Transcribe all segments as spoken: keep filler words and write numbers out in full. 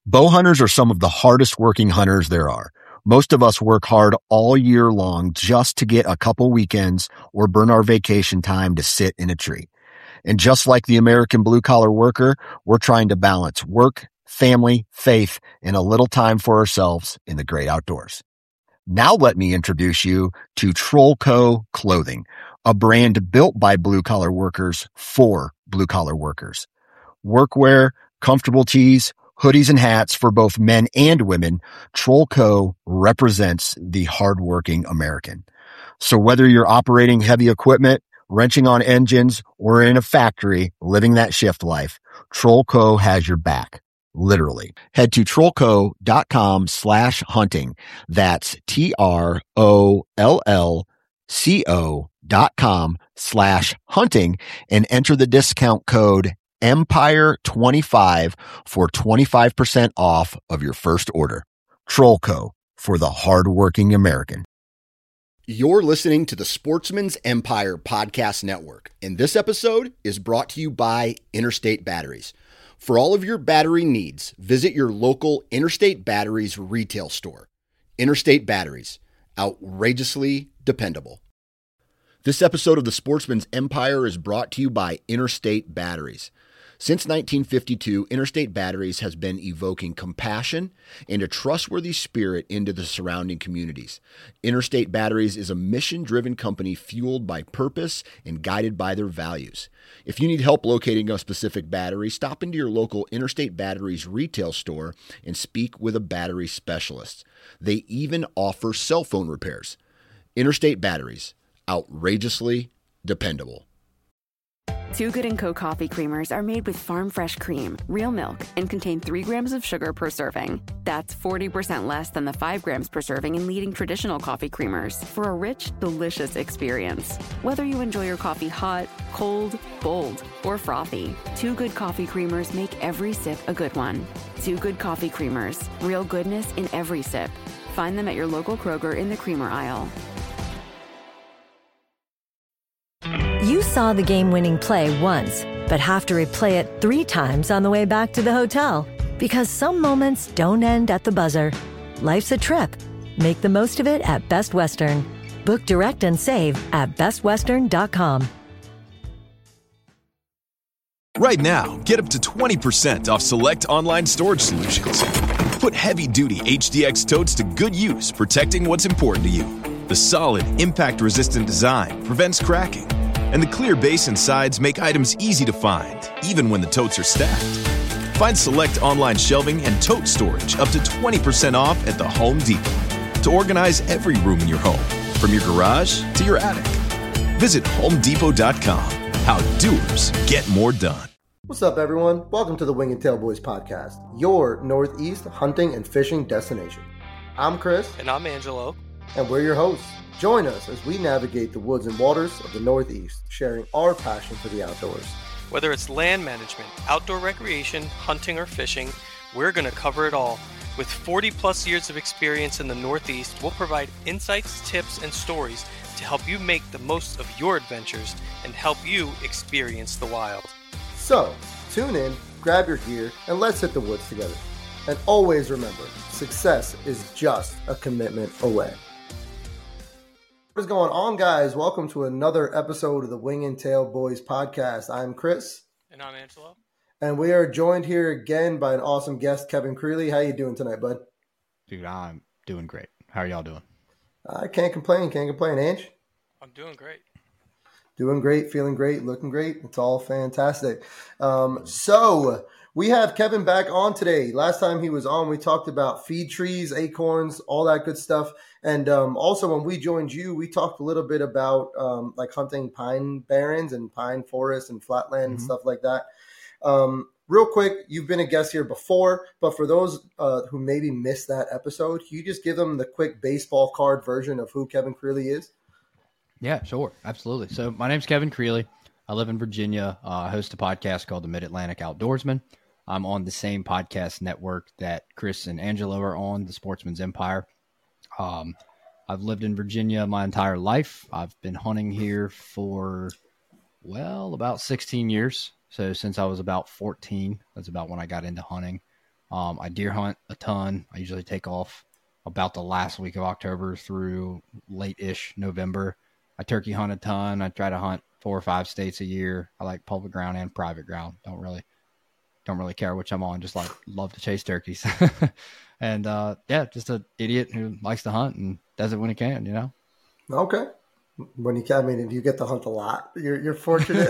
Bow hunters are some of the hardest working hunters there are. Most of us work hard all year long just to get a couple weekends or burn our vacation time to sit in a tree. And just like the American blue-collar worker, we're trying to balance work, family, faith, and a little time for ourselves in the great outdoors. Now let me introduce you to Trollco Clothing, a brand built by blue-collar workers for blue-collar workers. Workwear, comfortable tees, hoodies and hats for both men and women, Trollco represents the hardworking American. So whether you're operating heavy equipment, wrenching on engines, or in a factory living that shift life, Trollco has your back. Literally. Head to trollco.com slash hunting. That's T R O L L C O dot com slash hunting and enter the discount code Empire twenty-five for twenty-five percent off of your first order. Trollco, for the hardworking American. You're listening to the Sportsman's Empire Podcast Network, and this episode is brought to you by Interstate Batteries. For all of your battery needs, visit your local Interstate Batteries retail store. Interstate Batteries, outrageously dependable. This episode of the Sportsman's Empire is brought to you by Interstate Batteries. Since nineteen fifty-two, Interstate Batteries has been evoking compassion and a trustworthy spirit into the surrounding communities. Interstate Batteries is a mission-driven company fueled by purpose and guided by their values. If you need help locating a specific battery, stop into your local Interstate Batteries retail store and speak with a battery specialist. They even offer cell phone repairs. Interstate Batteries, outrageously dependable. Too Good and Co. coffee creamers are made with farm fresh cream, real milk, and contain three grams of sugar per serving. That's forty percent less than the five grams per serving in leading traditional coffee creamers for a rich, delicious experience. Whether you enjoy your coffee hot, cold, bold, or frothy, Too Good coffee creamers make every sip a good one. Too Good coffee creamers, real goodness in every sip. Find them at your local Kroger in the creamer aisle. You saw the game-winning play once, but have to replay it three times on the way back to the hotel. Because some moments don't end at the buzzer. Life's a trip. Make the most of it at Best Western. Book direct and save at best western dot com. Right now, get up to twenty percent off select online storage solutions. Put heavy-duty H D X totes to good use, protecting what's important to you. The solid, impact-resistant design prevents cracking. And the clear base and sides make items easy to find, even when the totes are stacked. Find select online shelving and tote storage up to twenty percent off at the Home Depot to organize every room in your home, from your garage to your attic. Visit home depot dot com. How doers get more done. What's up, everyone? Welcome to the Wing and Tail Boys podcast, your Northeast hunting and fishing destination. I'm Chris. And I'm Angelo. And we're your hosts. Join us as we navigate the woods and waters of the Northeast, sharing our passion for the outdoors. Whether it's land management, outdoor recreation, hunting, or fishing, we're going to cover it all. With forty plus years of experience in the Northeast, we'll provide insights, tips, and stories to help you make the most of your adventures and help you experience the wild. So, tune in, grab your gear, and let's hit the woods together. And always remember, success is just a commitment away. What is going on, guys? Welcome to another episode of the Wing and Tail Boys podcast. I'm Chris. And I'm Angelo. And we are joined here again by an awesome guest, Kevin Creeley. How you doing tonight, bud? Dude, I'm doing great. How are y'all doing? I can't complain. Can't complain, Ange. I'm doing great. Doing great, feeling great, looking great. It's all fantastic. Um, so we have Kevin back on today. Last time he was on, we talked about feed trees, acorns, all that good stuff. And um, also when we joined you, we talked a little bit about um, like hunting pine barrens and pine forests and flatland mm-hmm. and stuff like that. Um, real quick, you've been a guest here before, but for those uh, who maybe missed that episode, can you just give them the quick baseball card version of who Kevin Creeley is? Yeah, sure. Absolutely. So my name's Kevin Creeley. I live in Virginia. Uh, I host a podcast called the Mid-Atlantic Outdoorsman. I'm on the same podcast network that Chris and Angelo are on, the Sportsman's Empire. Um, I've lived in Virginia my entire life. I've been hunting here for, well, about sixteen years. So since I was about fourteen, that's about when I got into hunting. Um, I deer hunt a ton. I usually take off about the last week of October through late-ish November. I turkey hunt a ton. I try to hunt four or five states a year. I like public ground and private ground. Don't really, don't really care which I'm on. Just like love to chase turkeys. And uh, yeah, just an idiot who likes to hunt and does it when he can, you know? Okay. When you can, I mean, if you get to hunt a lot, you're you're fortunate.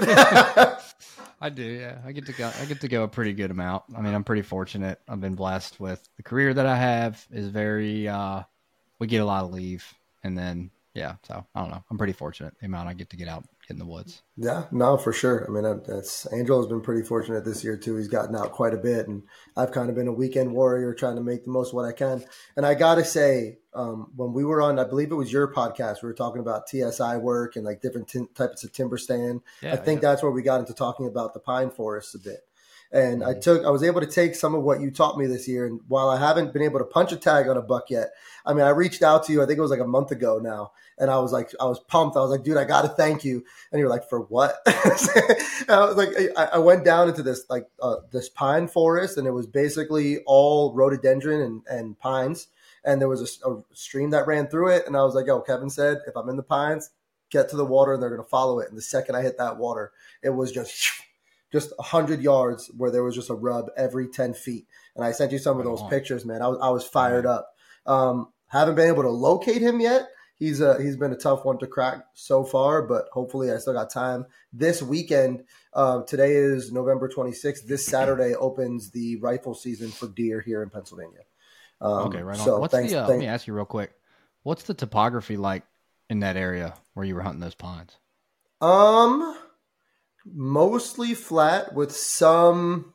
I do, yeah. I get to go. I get to go a pretty good amount. I mean, I'm pretty fortunate. I've been blessed with the career that I have. Is very. Uh, we get a lot of leave, and then yeah. So I don't know. I'm pretty fortunate the amount I get to get out, get in the woods. Yeah, no, for sure. I mean, that's Angel has been pretty fortunate this year too. He's gotten out quite a bit, and I've kind of been a weekend warrior, trying to make the most of what I can. And I gotta say, um, when we were on, I believe it was your podcast, we were talking about T S I work and like different t- types of timber stand. Yeah, I think yeah. that's where we got into talking about the pine forests a bit. And mm-hmm. I took, I was able to take some of what you taught me this year. And while I haven't been able to punch a tag on a buck yet, I mean, I reached out to you, I think it was like a month ago now. And I was like, I was pumped. I was like, dude, I got to thank you. And you're like, for what? And I was like, I, I went down into this, like uh, this pine forest, and it was basically all rhododendron and, and pines. And there was a, a stream that ran through it. And I was like, yo, Kevin said, if I'm in the pines, get to the water and they're going to follow it. And the second I hit that water, it was just just one hundred yards where there was just a rub every ten feet. And I sent you some of those pictures, man. I was, I was fired up. Um, haven't been able to locate him yet. He's a, he's been a tough one to crack so far, but hopefully I still got time. This weekend, uh, today is November twenty-sixth. This Saturday opens the rifle season for deer here in Pennsylvania. Um, okay, right on. So What's thanks, the, uh, thanks. let me ask you real quick. What's the topography like in that area where you were hunting those pines? Um, mostly flat with some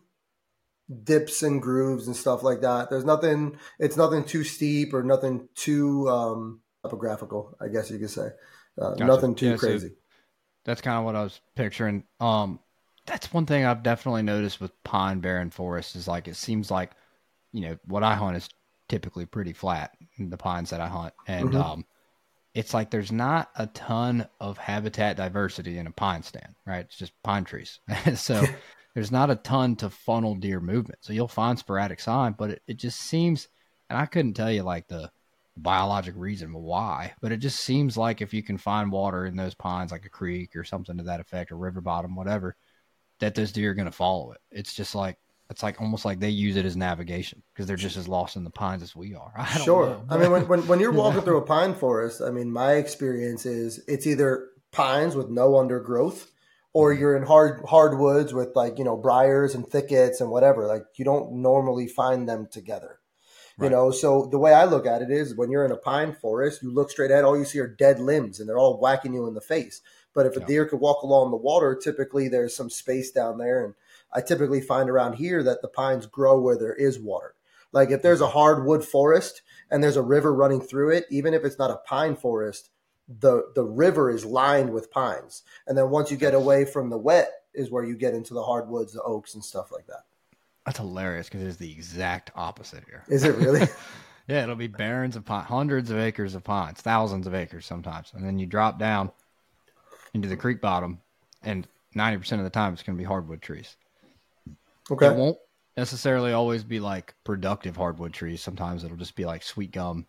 dips and grooves and stuff like that. There's nothing, it's nothing too steep or nothing too um, topographical, I guess you could say. Uh, Gotcha. Nothing too yeah, crazy. So that's kind of what I was picturing. Um, that's one thing I've definitely noticed with pine barren forest is like, it seems like, you know, what I hunt is typically pretty flat in the pines that I hunt. And mm-hmm. um, it's like there's not a ton of habitat diversity in a pine stand, right? It's just pine trees. So there's not a ton to funnel deer movement. So you'll find sporadic sign, but it, it just seems, and I couldn't tell you like the biologic reason why, but it just seems like if you can find water in those pines, like a creek or something to that effect, or river bottom, whatever, that those deer are going to follow it. It's just like, it's like almost like they use it as navigation because they're just as lost in the pines as we are. I don't sure. know, I mean, when, when, when you're walking through a pine forest, I mean, my experience is it's either pines with no undergrowth or you're in hard hardwoods with like, you know, briars and thickets and whatever. Like you don't normally find them together, right. You know? So the way I look at it is when you're in a pine forest, you look straight ahead, all you see are dead limbs and they're all whacking you in the face. But if a yeah. deer could walk along the water, typically there's some space down there. And I typically find around here that the pines grow where there is water. Like if there's a hardwood forest and there's a river running through it, even if it's not a pine forest, the, the river is lined with pines. And then once you get away from the wet is where you get into the hardwoods, the oaks and stuff like that. That's hilarious because it's the exact opposite here. Is it really? Yeah, it'll be barrens of pines, hundreds of acres of pines, thousands of acres sometimes. And then you drop down into the creek bottom and ninety percent of the time it's going to be hardwood trees. Okay. It won't necessarily always be like productive hardwood trees. Sometimes it'll just be like sweet gum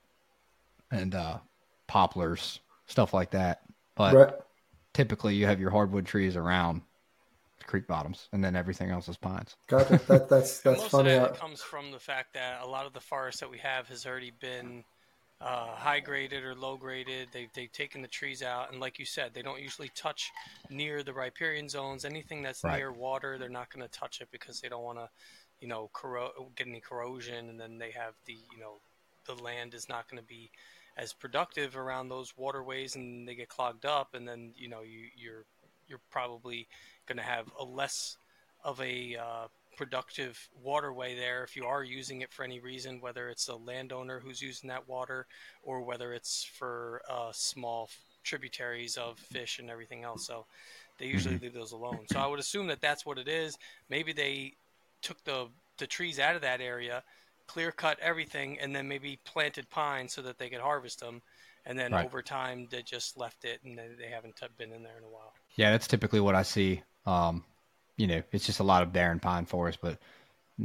and uh, poplars, stuff like that. But right. typically you have your hardwood trees around the creek bottoms and then everything else is pines. Gotcha. That, that's that's most funny. Most of that comes from the fact that a lot of the forest that we have has already been uh, high graded or low graded. They've, they've taken the trees out. And like you said, they don't usually touch near the riparian zones. Anything that's right. near water, they're not going to touch it because they don't want to, you know, corro- get any corrosion. And then they have the, you know, the land is not going to be as productive around those waterways and they get clogged up. And then, you know, you, you're, you're probably going to have a less of a uh, productive waterway there if you are using it for any reason, whether it's a landowner who's using that water or whether it's for uh, small tributaries of fish and everything else. So they usually mm-hmm. leave those alone. So I would assume that that's what it is. Maybe they took the, the trees out of that area, clear cut everything, and then maybe planted pines so that they could harvest them. And then right. over time they just left it and they, they haven't t- been in there in a while. Yeah, that's typically what I see. Um, you know, it's just a lot of barren pine forest, but the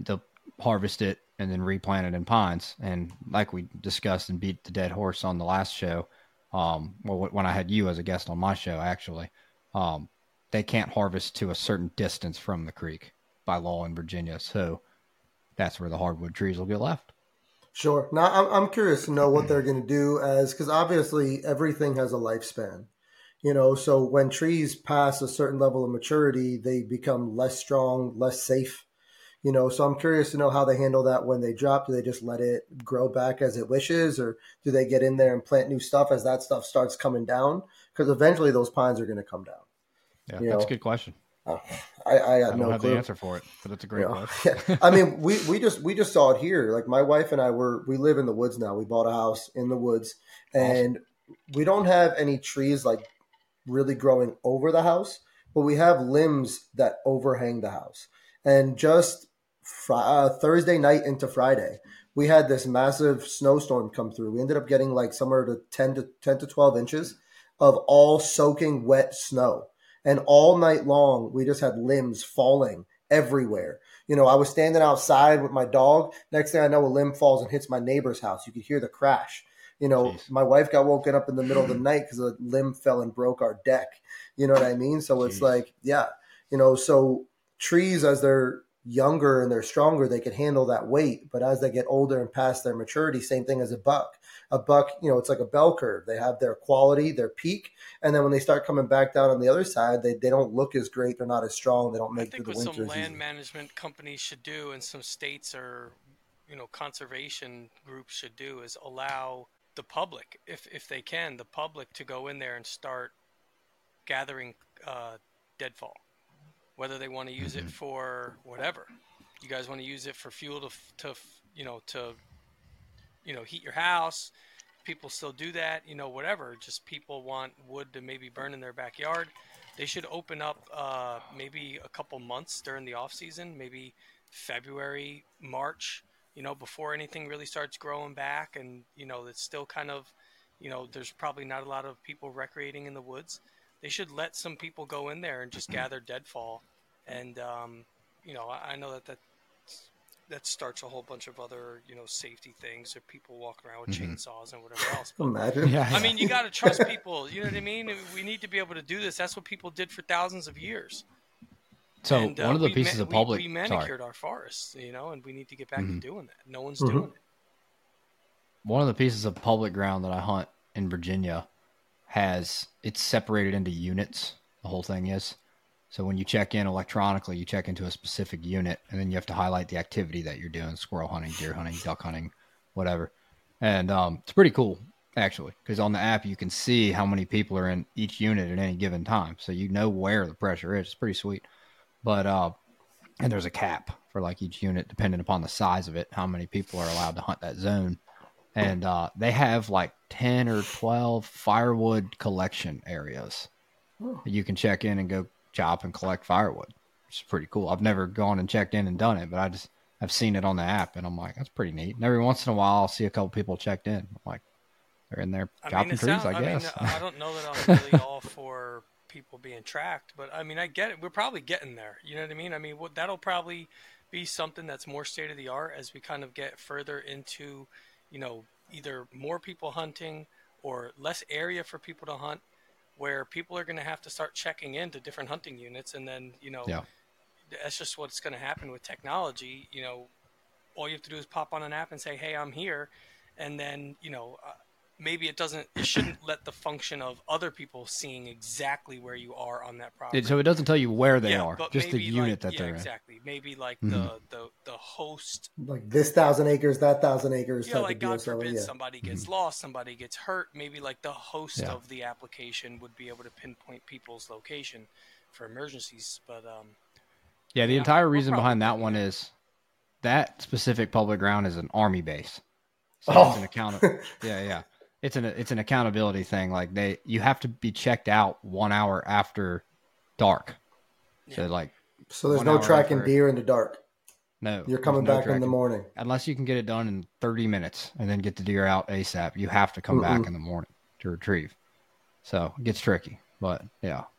harvest it and then replant it in pines. And like we discussed and beat the dead horse on the last show, um, well, when I had you as a guest on my show, actually, um, they can't harvest to a certain distance from the creek by law in Virginia. So that's where the hardwood trees will get left. Sure. Now, I'm, I'm curious to know what they're going to do as, because obviously everything has a lifespan, you know, so when trees pass a certain level of maturity, they become less strong, less safe, you know, so I'm curious to know how they handle that when they drop. Do they just let it grow back as it wishes, or do they get in there and plant new stuff as that stuff starts coming down? Because eventually those pines are going to come down. Yeah, you that's know? a good question. Uh, I, I got I don't no have clue. the answer for it, but it's a great You know, question. yeah. I mean, we, we just we just saw it here. Like my wife and I were we live in the woods now. We bought a house in the woods, and awesome. We don't have any trees like really growing over the house, but we have limbs that overhang the house. And just fr- uh, Thursday night into Friday, we had this massive snowstorm come through. We ended up getting like somewhere to ten to ten to twelve inches of all soaking wet snow. And all night long, we just had limbs falling everywhere. You know, I was standing outside with my dog. Next thing I know, a limb falls and hits my neighbor's house. You could hear the crash. You know, Jeez. My wife got woken up in the middle of the night because a limb fell and broke our deck. You know what I mean? So Jeez. It's like, yeah, you know, so trees, as they're younger and they're stronger, they can handle that weight. But as they get older and past their maturity, same thing as a buck. A buck, you know, it's like a bell curve. They have their quality, their peak, and then when they start coming back down on the other side, they, they don't look as great. They're not as strong. They don't make I think through the what winters. some land easy. management companies should do, and some states or, you know, conservation groups should do, is allow the public, if if they can, the public to go in there and start gathering uh, deadfall, whether they want to use mm-hmm. it for whatever. You guys want to use it for fuel to to you know to you know heat your house. People still do that, you know, whatever. Just people want wood to maybe burn in their backyard. They should open up uh, maybe a couple months during the off season, maybe February, March, you know, before anything really starts growing back. And, you know, it's still kind of, you know, there's probably not a lot of people recreating in the woods. They should let some people go in there and just gather deadfall. And, um, you know, I, I know that that that starts a whole bunch of other, you know, safety things, or people walking around with mm-hmm. chainsaws and whatever else. But, Imagine. Yeah, I mean, you got to trust people. You know what I mean? We need to be able to do this. That's what people did for thousands of years. So and, one uh, of the we pieces ma- of public, we, we manicured sorry. our forests, you know, and we need to get back mm-hmm. to doing that. No one's mm-hmm. doing it. One of the pieces of public ground that I hunt in Virginia has, it's separated into units. The whole thing is. So when you check in electronically, you check into a specific unit, and then you have to highlight the activity that you're doing: squirrel hunting, deer hunting, duck hunting, whatever. And um, it's pretty cool, actually, because on the app you can see how many people are in each unit at any given time. So you know where the pressure is. It's pretty sweet. But uh, and there's a cap for like each unit, depending upon the size of it, how many people are allowed to hunt that zone. And uh, they have like ten or twelve firewood collection areas. Oh. You can check in and go chop and collect firewood. It's pretty cool. I've never gone and checked in and done it, but I just I've seen it on the app, and I'm like, that's pretty neat. And every once in a while, I'll see a couple people checked in. I'm like, they're in there chopping I mean, trees, sounds, I guess. I, mean, I don't know that I'm really all for people being tracked, but I mean, I get it. We're probably getting there. You know what I mean? I mean, what, that'll probably be something that's more state of the art as we kind of get further into, you know, either more people hunting or less area for people to hunt, where people are going to have to start checking into different hunting units. And then, you know, yeah. that's just what's going to happen with technology. You know, all you have to do is pop on an app and say, hey, I'm here. And then, you know, uh, maybe it doesn't, it shouldn't let the function of other people seeing exactly where you are on that property. So it doesn't tell you where they yeah, are, but just the unit like, that yeah, they're in. Exactly. Maybe like mm-hmm. the, the, the host. Like this thousand acres, that thousand acres. Yeah, type like of deal. God So, forbid yeah. somebody gets mm-hmm. lost, somebody gets hurt. Maybe like the host yeah. of the application would be able to pinpoint people's location for emergencies. But um, yeah, the yeah, entire reason behind that one there. is that specific public ground is an Army base. So oh. it's an account. yeah, yeah. It's an it's an accountability thing. Like they, you have to be checked out one hour after dark. Yeah. So like, so there's no tracking after, deer in the dark. No, you're coming no back tracking. in the morning Unless you can get it done in thirty minutes and then get the deer out ASAP. You have to come Mm-mm. back in the morning to retrieve. So it gets tricky, but yeah,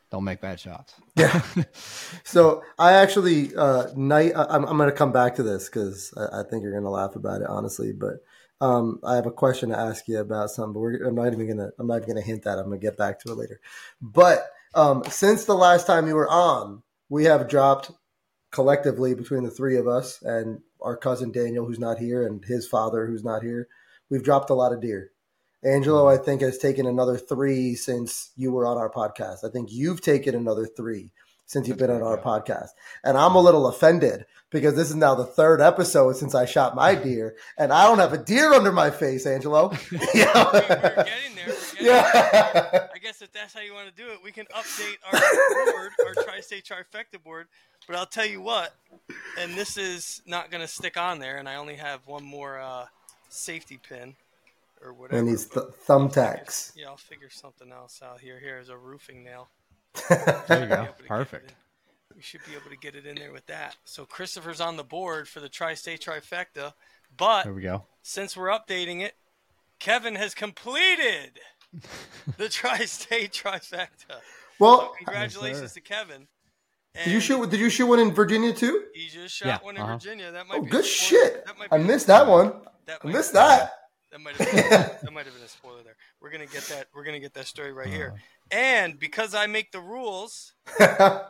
don't make bad shots. Yeah. So I actually, uh, night, I'm, I'm going to come back to this because I, I think you're going to laugh about it, honestly. But um, I have a question to ask you about something. But we're, I'm not even going to. I'm not even going to hint at it. I'm going to get back to it later. But um, since the last time you were on, we have dropped collectively between the three of us and our cousin Daniel, who's not here, and his father, who's not here. We've dropped a lot of deer. Angelo, I think, has taken another three since you were on our podcast. I think you've taken another three since you've been on our podcast. And I'm a little offended because this is now the third episode since I shot my deer, and I don't have a deer under my face, Angelo. Yeah. We're getting there. We're getting Yeah. there. I guess if that's how you want to do it, we can update our board, our Tri-State Trifecta board. But I'll tell you what, and this is not going to stick on there, and I only have one more uh, safety pin. Or whatever. And these th- thumbtacks. Yeah, I'll figure something else out here. Here's a roofing nail. There you go. Perfect. We should be able to get it in there with that. So Christopher's on the board for the Tri-State Trifecta. But there we go. Since we're updating it, Kevin has completed the Tri-State Trifecta. Well, so congratulations yes, to Kevin. And did you shoot? Did you shoot one in Virginia too? He just shot yeah, one in uh-huh. Virginia. That might oh, be good shit! I missed that one. That I missed that. That might have been, that might have been a spoiler there. We're gonna get that. We're gonna get that story right here. And because I make the rules, I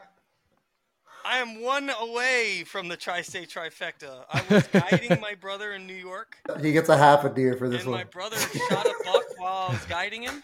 am one away from the Tri-State Trifecta. I was guiding my brother in New York. He gets a half a deer for this and one. And my brother shot a buck while I was guiding him.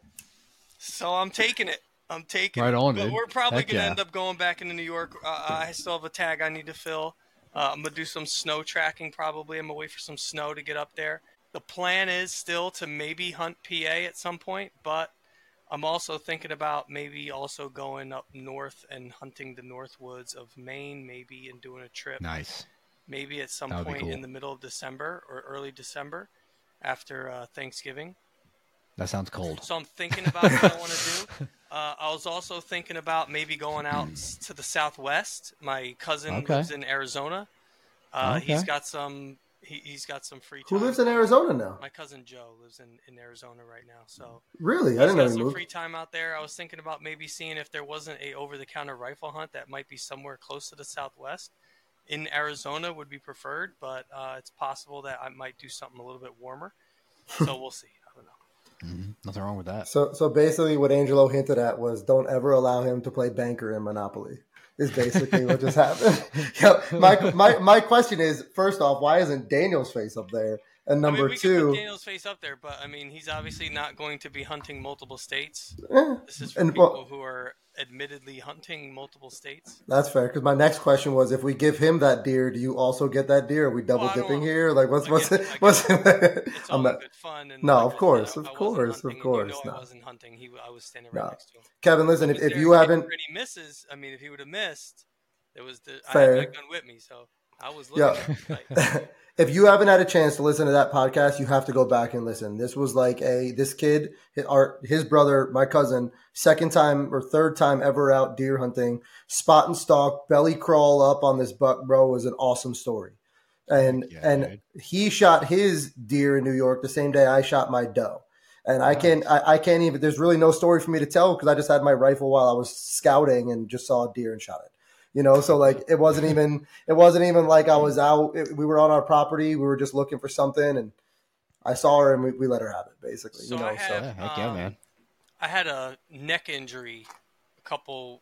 So I'm taking it. I'm taking right it. on, but dude. we're probably Heck gonna yeah. end up going back into New York. Uh, I still have a tag I need to fill. Uh, I'm gonna do some snow tracking. Probably I'm gonna wait for some snow to get up there. The plan is still to maybe hunt P A at some point, but I'm also thinking about maybe also going up north and hunting the north woods of Maine, maybe, and doing a trip. Nice. Maybe at some That would be point cool. in the middle of December or early December after uh, Thanksgiving. That sounds cold. So I'm thinking about what I want to do. Uh, I was also thinking about maybe going out to the Southwest. My cousin Okay. lives in Arizona. Uh, Okay. He's got some. He, he's got some free Who time. lives in Arizona now? My cousin Joe lives in, in Arizona right now. So Really, he's I didn't know got he some moved. free time out there. I was thinking about maybe seeing if there wasn't a over-the-counter rifle hunt that might be somewhere close to the Southwest. In Arizona would be preferred, but uh, it's possible that I might do something a little bit warmer. So we'll see. I don't know. Mm-hmm. Nothing wrong with that. So, so basically, what Angelo hinted at was, don't ever allow him to play banker in Monopoly. Is basically what just happened. Yeah, my my my question is, first off, why isn't Daniel's face up there? And number I mean, we two, can put Daniel's face up there, but I mean, he's obviously not going to be hunting multiple states. eh, This is for and people well, who are admittedly hunting multiple states. that's fair. Because my next question was, if we give him that deer, do you also get that deer? Are we double Well, I don't- dipping here? Like, what's I what's get- it? I get What's it. It's all I'm not, good fun. And No, like of I course, said, of I wasn't course, of hunting, and course, You know no. I wasn't hunting. He, I was standing right No. next to him. Kevin, listen, He if, was if there, you and haven't, he misses, I mean, if he would have missed, it was the I Fair. had my gun with me, so I was looking. Yeah. At it, like, if you haven't had a chance to listen to that podcast, you have to go back and listen. This was like a this kid, his, our, his brother, my cousin, second time or third time ever out deer hunting, spot and stalk, belly crawl up on this buck, bro, was an awesome story. And Yeah, and dude. he shot his deer in New York the same day I shot my doe. And I can't I, I can't even there's really no story for me to tell because I just had my rifle while I was scouting and just saw a deer and shot it. You know, so like it wasn't even it wasn't even like I was out. It, we were on our property. We were just looking for something, and I saw her, and we, we let her have it. Basically, So you know. I So have, Yeah, heck yeah, um, man. I had a neck injury a couple,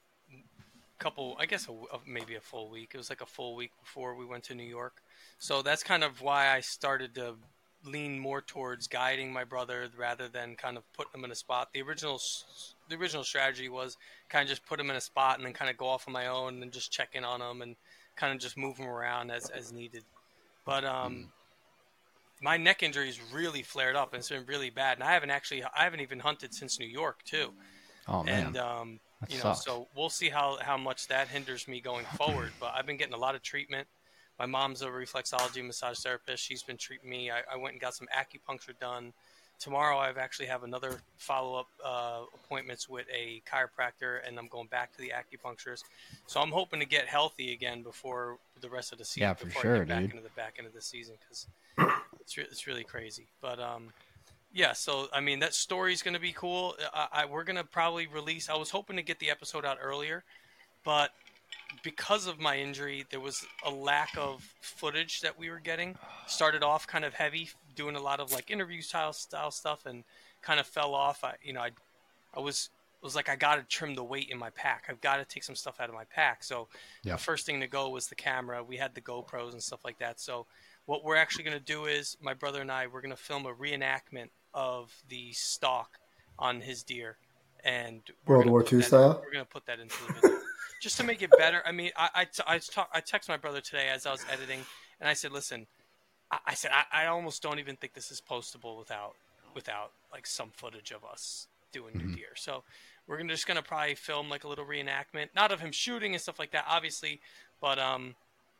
couple, I guess a, a- maybe a full week. It was like a full week before we went to New York. So that's kind of why I started to lean more towards guiding my brother rather than kind of putting him in a spot. The original, s- the original strategy was kind of just put him in a spot and then kind of go off on my own and just check in on him and kind of just move him around as, as needed. But um, my neck injury is really flared up and it's been really bad. And I haven't actually, I haven't even hunted since New York too. Oh man. And, um, That you know, sucks. so we'll see how, how much that hinders me going forward. But I've been getting a lot of treatment. My mom's a reflexology massage therapist. She's been treating me. I, I went and got some acupuncture done. Tomorrow I actually have another follow-up uh, appointments with a chiropractor, and I'm going back to the acupuncturist. So I'm hoping to get healthy again before the rest of the season. Yeah, for before I sure, get back dude. into the back end of the season because it's, re- it's really crazy. But um, Yeah, so I mean that story's going to be cool. I, I we're going to probably release. I was hoping to get the episode out earlier, but because of my injury, there was a lack of footage that we were getting. Started off kind of heavy, doing a lot of like interview style style stuff, and kind of fell off. I you know I I was was like I got to trim the weight in my pack. I've got to take some stuff out of my pack. So Yeah. the first thing to go was the camera. We had the GoPros and stuff like that. So what we're actually going to do is my brother and I we're going to film a reenactment of the stalk on his deer, and we're World gonna War put Two that- style? We're going to put that into the video just to make it better. I mean, I I, t- I, talk, I text my brother today as I was editing, and I said, listen, I, I said I, I almost don't even think this is postable without without like some footage of us doing Mhm. your deer. So we're gonna just gonna probably film like a little reenactment, not of him shooting and stuff like that, obviously, but um,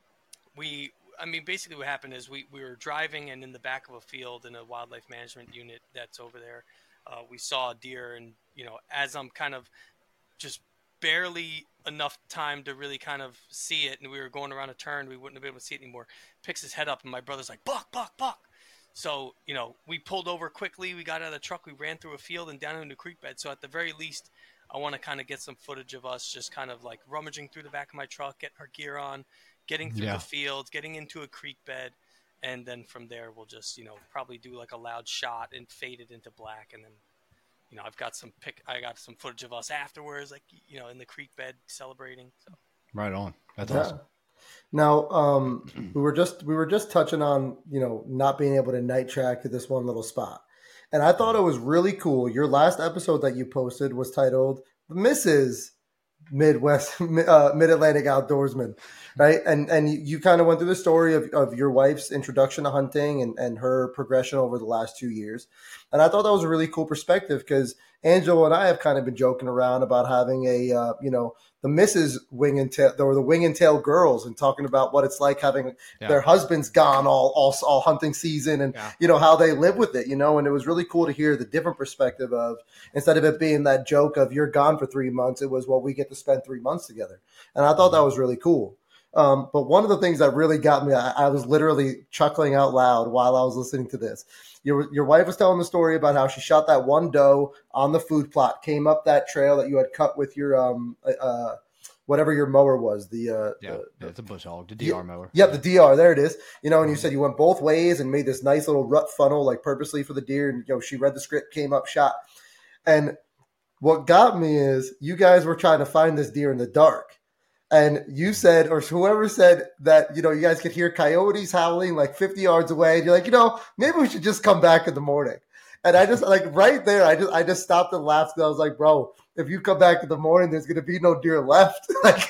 we. I mean, basically what happened is we, we were driving, and in the back of a field in a wildlife management unit that's over there, uh, we saw a deer, and, you know, as I'm kind of just barely enough time to really kind of see it, and we were going around a turn, we wouldn't have been able to see it anymore, picks his head up, and my brother's like, buck, buck, buck. So, you know, we pulled over quickly, we got out of the truck, we ran through a field and down into a creek bed. So at the very least, I want to kind of get some footage of us just kind of like rummaging through the back of my truck, getting our gear on, getting through Yeah. the fields, getting into a creek bed, and then from there we'll just, you know, probably do like a loud shot and fade it into black, and then, you know, I've got some pic, I got some footage of us afterwards, like, you know, in the creek bed celebrating. So Right on. That's Yeah. awesome. Now, um, we were just we were just touching on, you know, not being able to night track to this one little spot, and I thought it was really cool. Your last episode that you posted was titled "Missus Midwest uh, Mid Atlantic Outdoorsman," right? And and you, you kind of went through the story of, of your wife's introduction to hunting and, and her progression over the last two years, and I thought that was a really cool perspective because Angela and I have kind of been joking around about having a uh, you know, the Missus Wing and Tail, or the Wing and Tail girls, and talking about what it's like having Yeah. their husbands gone all, all all hunting season, and Yeah. you know how they live with it, you know. And it was really cool to hear the different perspective of, instead of it being that joke of you're gone for three months, it was, well, we get to spend three months together, and I thought that was really cool. Um, but one of the things that really got me, I, I was literally chuckling out loud while I was listening to this. Your your wife was telling the story about how she shot that one doe on the food plot, came up that trail that you had cut with your um uh whatever your mower was, the uh Yeah. the, yeah it's a bush hog, the D R mower. Yep, the D R, there it is. You know, and you said you went both ways and made this nice little rut funnel, like purposely for the deer. And, you know, she read the script, came up, shot. And what got me is you guys were trying to find this deer in the dark. And you said, or whoever said that, you know, you guys could hear coyotes howling like fifty yards away. And you're like, you know, maybe we should just come back in the morning. And I just, like, right there, I just I just stopped and laughed. And I was like, bro, if you come back in the morning, there's going to be no deer left. Like,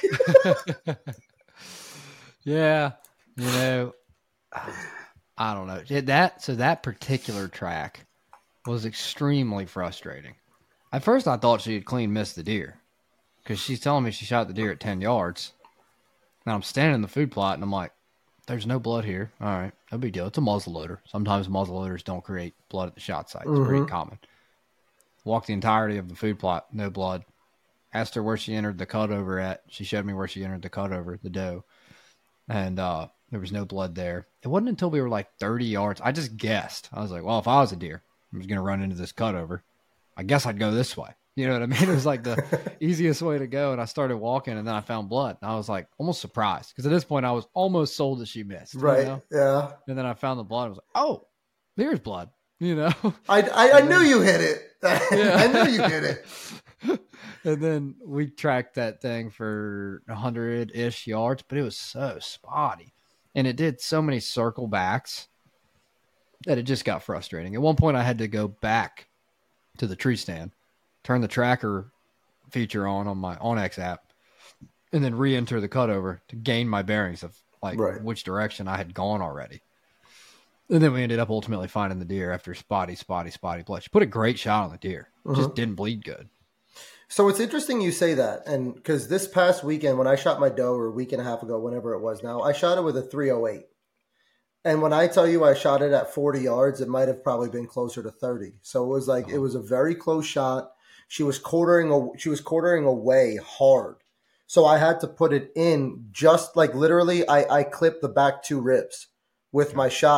Yeah, you know, I don't know. Yeah, That so that particular track was extremely frustrating. At first, I thought she had clean missed the deer because she's telling me she shot the deer at ten yards. Now I'm standing in the food plot and I'm like, "There's no blood here. All right, no big deal. It's a muzzleloader. Sometimes muzzleloaders don't create blood at the shot site. It's pretty common." Walked the entirety of the food plot, no blood. Asked her where she entered the cutover at. She showed me where she entered the cutover, the doe. And uh, there was no blood there. It wasn't until we were like thirty yards. I just guessed. I was like, well, if I was a deer, I was going to run into this cutover. I guess I'd go this way. You know what I mean? It was like the easiest way to go. And I started walking, and then I found blood. And I was like almost surprised because at this point I was almost sold that she missed. right. You know? Yeah. And then I found the blood. I was like, oh, there's blood. You know? I, I, I knew you hit it. Yeah. I knew you hit it. And then we tracked that thing for a hundred-ish yards, but it was so spotty. And it did so many circle backs that it just got frustrating. At one point, I had to go back to the tree stand, turn the tracker feature on on my OnX app, and then re-enter the cutover to gain my bearings of like Right. which direction I had gone already. And then we ended up ultimately finding the deer after spotty, spotty, spotty blood. She put a great shot on the deer. It just didn't bleed good. So it's interesting you say that, and because this past weekend when I shot my doe, or a week and a half ago, whenever it was now, I shot it with a three oh eight. And when I tell you I shot it at forty yards, it might have probably been closer to thirty. So it was like, it was a very close shot. She was quartering, a, she was quartering away hard. So I had to put it in just like literally I, I clipped the back two ribs with my shot.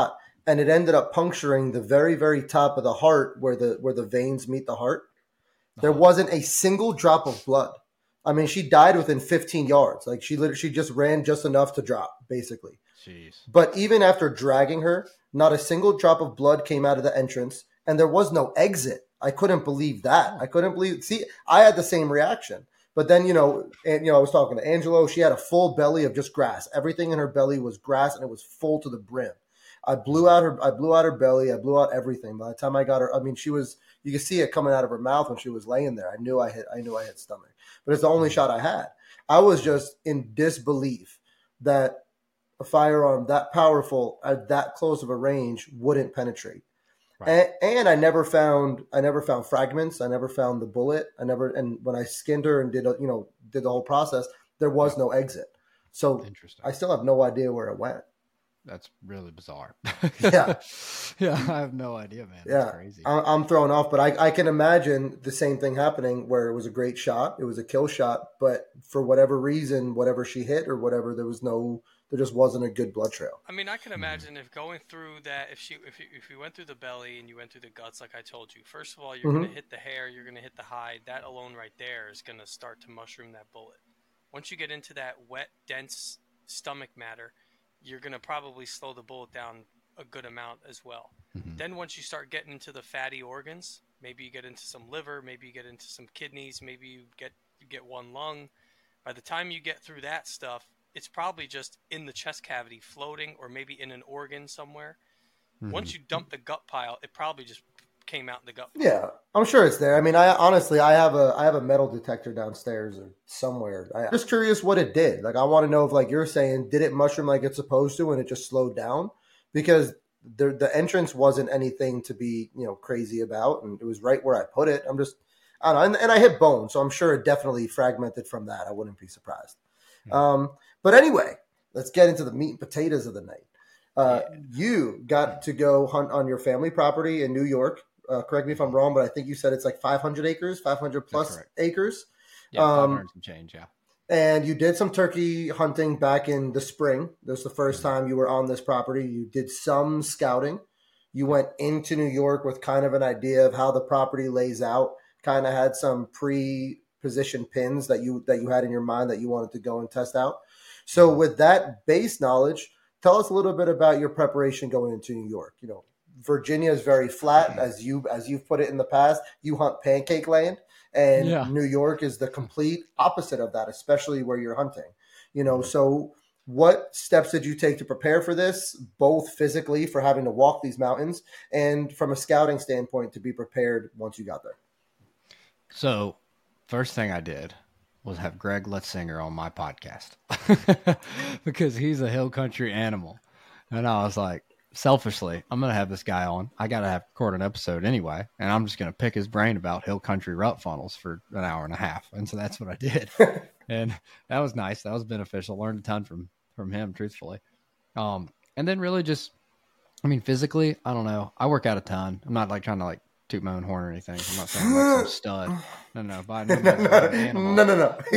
and it ended up puncturing the very, very top of the heart where the where the veins meet the heart. There wasn't a single drop of blood. I mean, she died within fifteen yards. Like she literally, she just ran just enough to drop, basically. Jeez. But even after dragging her, not a single drop of blood came out of the entrance, and there was no exit. I couldn't believe that. I couldn't believe. See, I had the same reaction. But then, you know, and you know, I was talking to Angelo. She had a full belly of just grass. Everything in her belly was grass, and it was full to the brim. I blew out her. I blew out her belly. I blew out everything. By the time I got her, I mean, she was. You could see it coming out of her mouth when she was laying there. I knew I hit. I knew I hit stomach. But it's the only shot I had. I was just in disbelief that a firearm that powerful at that close of a range wouldn't penetrate. Right. And, and I never found. I never found fragments. I never found the bullet. I never. And when I skinned her and did, you know, did the whole process, there was no exit. So I still have no idea where it went. That's really bizarre. Yeah. Yeah. I have no idea, man. That's yeah. crazy. I'm thrown off, but I, I can imagine the same thing happening where it was a great shot. It was a kill shot, but for whatever reason, whatever she hit or whatever, there was no, there just wasn't a good blood trail. I mean, I can imagine if going through that, if she, if you, if you went through the belly and you went through the guts, like I told you, first of all, you're mm-hmm. going to hit the hair, you're going to hit the hide. That alone right there is going to start to mushroom that bullet. Once you get into that wet, dense stomach matter, you're going to probably slow the bullet down a good amount as well. Mm-hmm. Then once you start getting into the fatty organs, maybe you get into some liver, maybe you get into some kidneys, maybe you get you get one lung. By the time you get through that stuff, it's probably just in the chest cavity floating or maybe in an organ somewhere. Mm-hmm. Once you dump the gut pile, it probably just came out in the gut pile. Yeah, I'm sure it's there. I mean, I honestly, I have a I have a metal detector downstairs or somewhere. I'm just curious what it did. Like, I want to know if, like you're saying, did it mushroom like it's supposed to and it just slowed down? Because the the entrance wasn't anything to be, you know, crazy about, and it was right where I put it. I'm just, I don't know, and, and I hit bone, so I'm sure it definitely fragmented from that. I wouldn't be surprised. Mm-hmm. Um, but anyway, let's get into the meat and potatoes of the night. Uh, yeah. You got to go hunt on your family property in New York. Uh, correct me if I'm wrong, but I think you said it's like five hundred acres, five hundred plus acres. Yeah, um, five hundred some change, yeah. And you did some turkey hunting back in the spring. This was the first mm-hmm. time you were on this property. You did some scouting. You went into New York with kind of an idea of how the property lays out, kind of had some pre-positioned pins that you that you had in your mind that you wanted to go and test out. So with that base knowledge, tell us a little bit about your preparation going into New York. You know, Virginia is very flat, as you as you've put it in the past. You hunt pancake land, and yeah. New York is the complete opposite of that, especially where you're hunting. You know, so what steps did you take to prepare for this, both physically for having to walk these mountains, and from a scouting standpoint to be prepared once you got there? So, first thing I did was have Greg Lutzinger on my podcast because he's a hill country animal, and I was like, selfishly, I'm going to have this guy on. I got to have record an episode anyway, and I'm just going to pick his brain about hill country rut funnels for an hour and a half. And so that's what I did. And that was nice. That was beneficial. Learned a ton from, from him, truthfully. Um, and then really just, I mean, physically, I don't know. I work out a ton. I'm not like trying to like toot my own horn or anything. I'm not saying I'm like some stud. No, no, by no, no, no, no,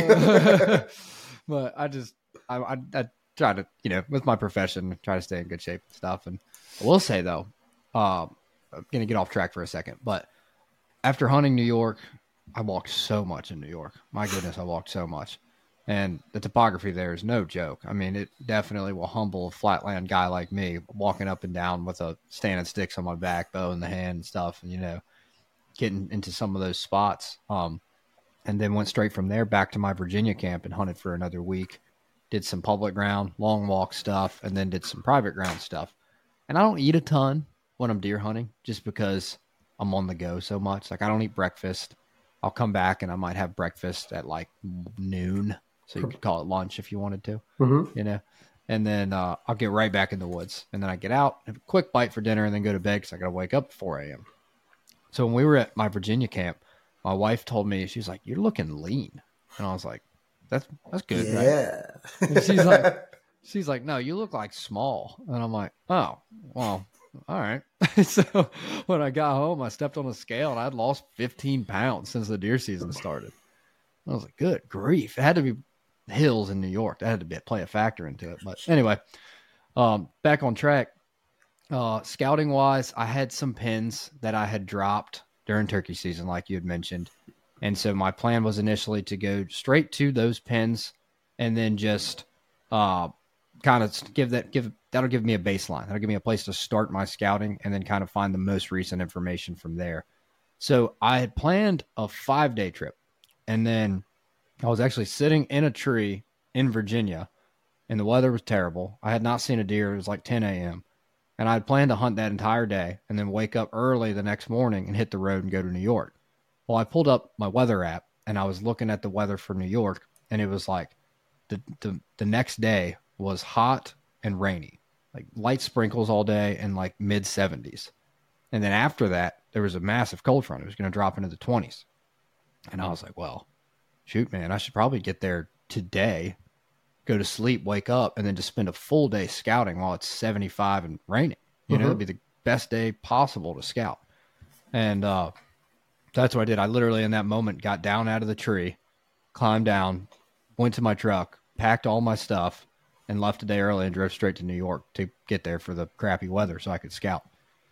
no. But I just, I, I, I try to, you know, with my profession, try to stay in good shape and stuff. And I will say, though, uh, I'm going to get off track for a second, but after hunting New York, I walked so much in New York. My goodness, I walked so much. And the topography there is no joke. I mean, it definitely will humble a flatland guy like me, walking up and down with a standing sticks on my back, bow in the hand and stuff, and, you know, getting into some of those spots. Um, and then went straight from there back to my Virginia camp and hunted for another week. Did some public ground, long walk stuff, and then did some private ground stuff. And I don't eat a ton when I'm deer hunting just because I'm on the go so much. Like, I don't eat breakfast. I'll come back and I might have breakfast at like noon. So you could call it lunch if you wanted to, mm-hmm. you know, and then uh, I'll get right back in the woods. And then I get out, have a quick bite for dinner, and then go to bed because I got to wake up at four a.m. So when we were at my Virginia camp, my wife told me, she's like, "You're looking lean." And I was like, That's that's good, yeah. Right? And she's like, she's like, "No, you look like small." And I'm like, "Oh, well, all right." So when I got home, I stepped on a scale and I'd lost fifteen pounds since the deer season started. I was like, "Good grief!" It had to be hills in New York. That had to be play a factor into it. But anyway, um, back on track. Uh, scouting wise, I had some pins that I had dropped during turkey season, like you had mentioned. And so my plan was initially to go straight to those pins and then just uh, kind of give that, give, that'll give me a baseline. That'll give me a place to start my scouting and then kind of find the most recent information from there. So I had planned a five day trip, and then I was actually sitting in a tree in Virginia, and the weather was terrible. I had not seen a deer. It was like ten a.m. And I had planned to hunt that entire day and then wake up early the next morning and hit the road and go to New York. Well, I pulled up my weather app and I was looking at the weather for New York, and it was like the, the, the next day was hot and rainy, like light sprinkles all day and like mid seventies. And then after that, there was a massive cold front. It was going to drop into the twenties. And I was like, well, shoot, man, I should probably get there today, go to sleep, wake up, and then just spend a full day scouting while it's seventy-five and raining. You know, Mhm. it'd be the best day possible to scout. And uh, that's what I did. I literally in that moment got down out of the tree, climbed down, went to my truck, packed all my stuff, and left a day early and drove straight to New York to get there for the crappy weather so I could scout.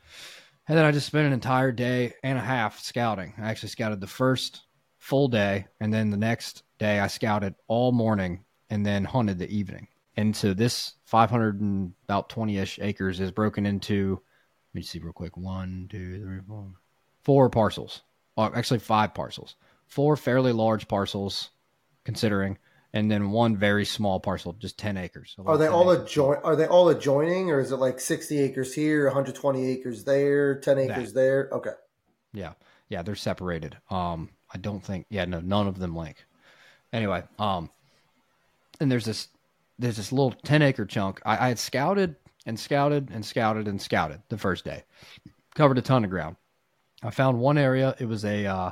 And then I just spent an entire day and a half scouting. I actually scouted the first full day, and then the next day I scouted all morning and then hunted the evening. And so this five hundred and about twenty-ish acres is broken into, let me see real quick, one, two, three, four, four parcels. Well, actually five parcels. Four fairly large parcels, considering, and then one very small parcel, just ten acres. Are they all adjoin? Are they all adjoining, or is it like sixty acres here, one hundred twenty acres there, ten acres That. there? Okay. Yeah, yeah, they're separated. Um, I don't think, yeah, no, none of them link. Anyway, um, and there's this, there's this little ten acre chunk. I, I had scouted and scouted and scouted and scouted the first day, covered a ton of ground. I found one area. It was a uh,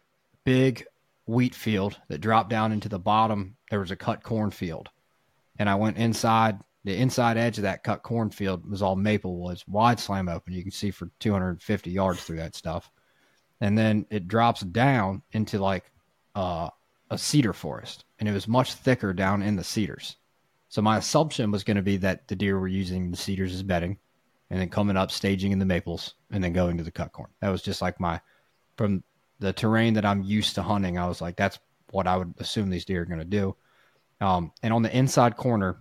big wheat field that dropped down into the bottom. There was a cut cornfield, and I went inside. The inside edge of that cut cornfield was all maple woods, wide slam open. You can see for two hundred fifty yards through that stuff. And then it drops down into like uh, a cedar forest, and it was much thicker down in the cedars. So my assumption was going to be that the deer were using the cedars as bedding, and then coming up, staging in the maples, and then going to the cut corn. That was just like my, from the terrain that I'm used to hunting, I was like, that's what I would assume these deer are going to do. Um, and on the inside corner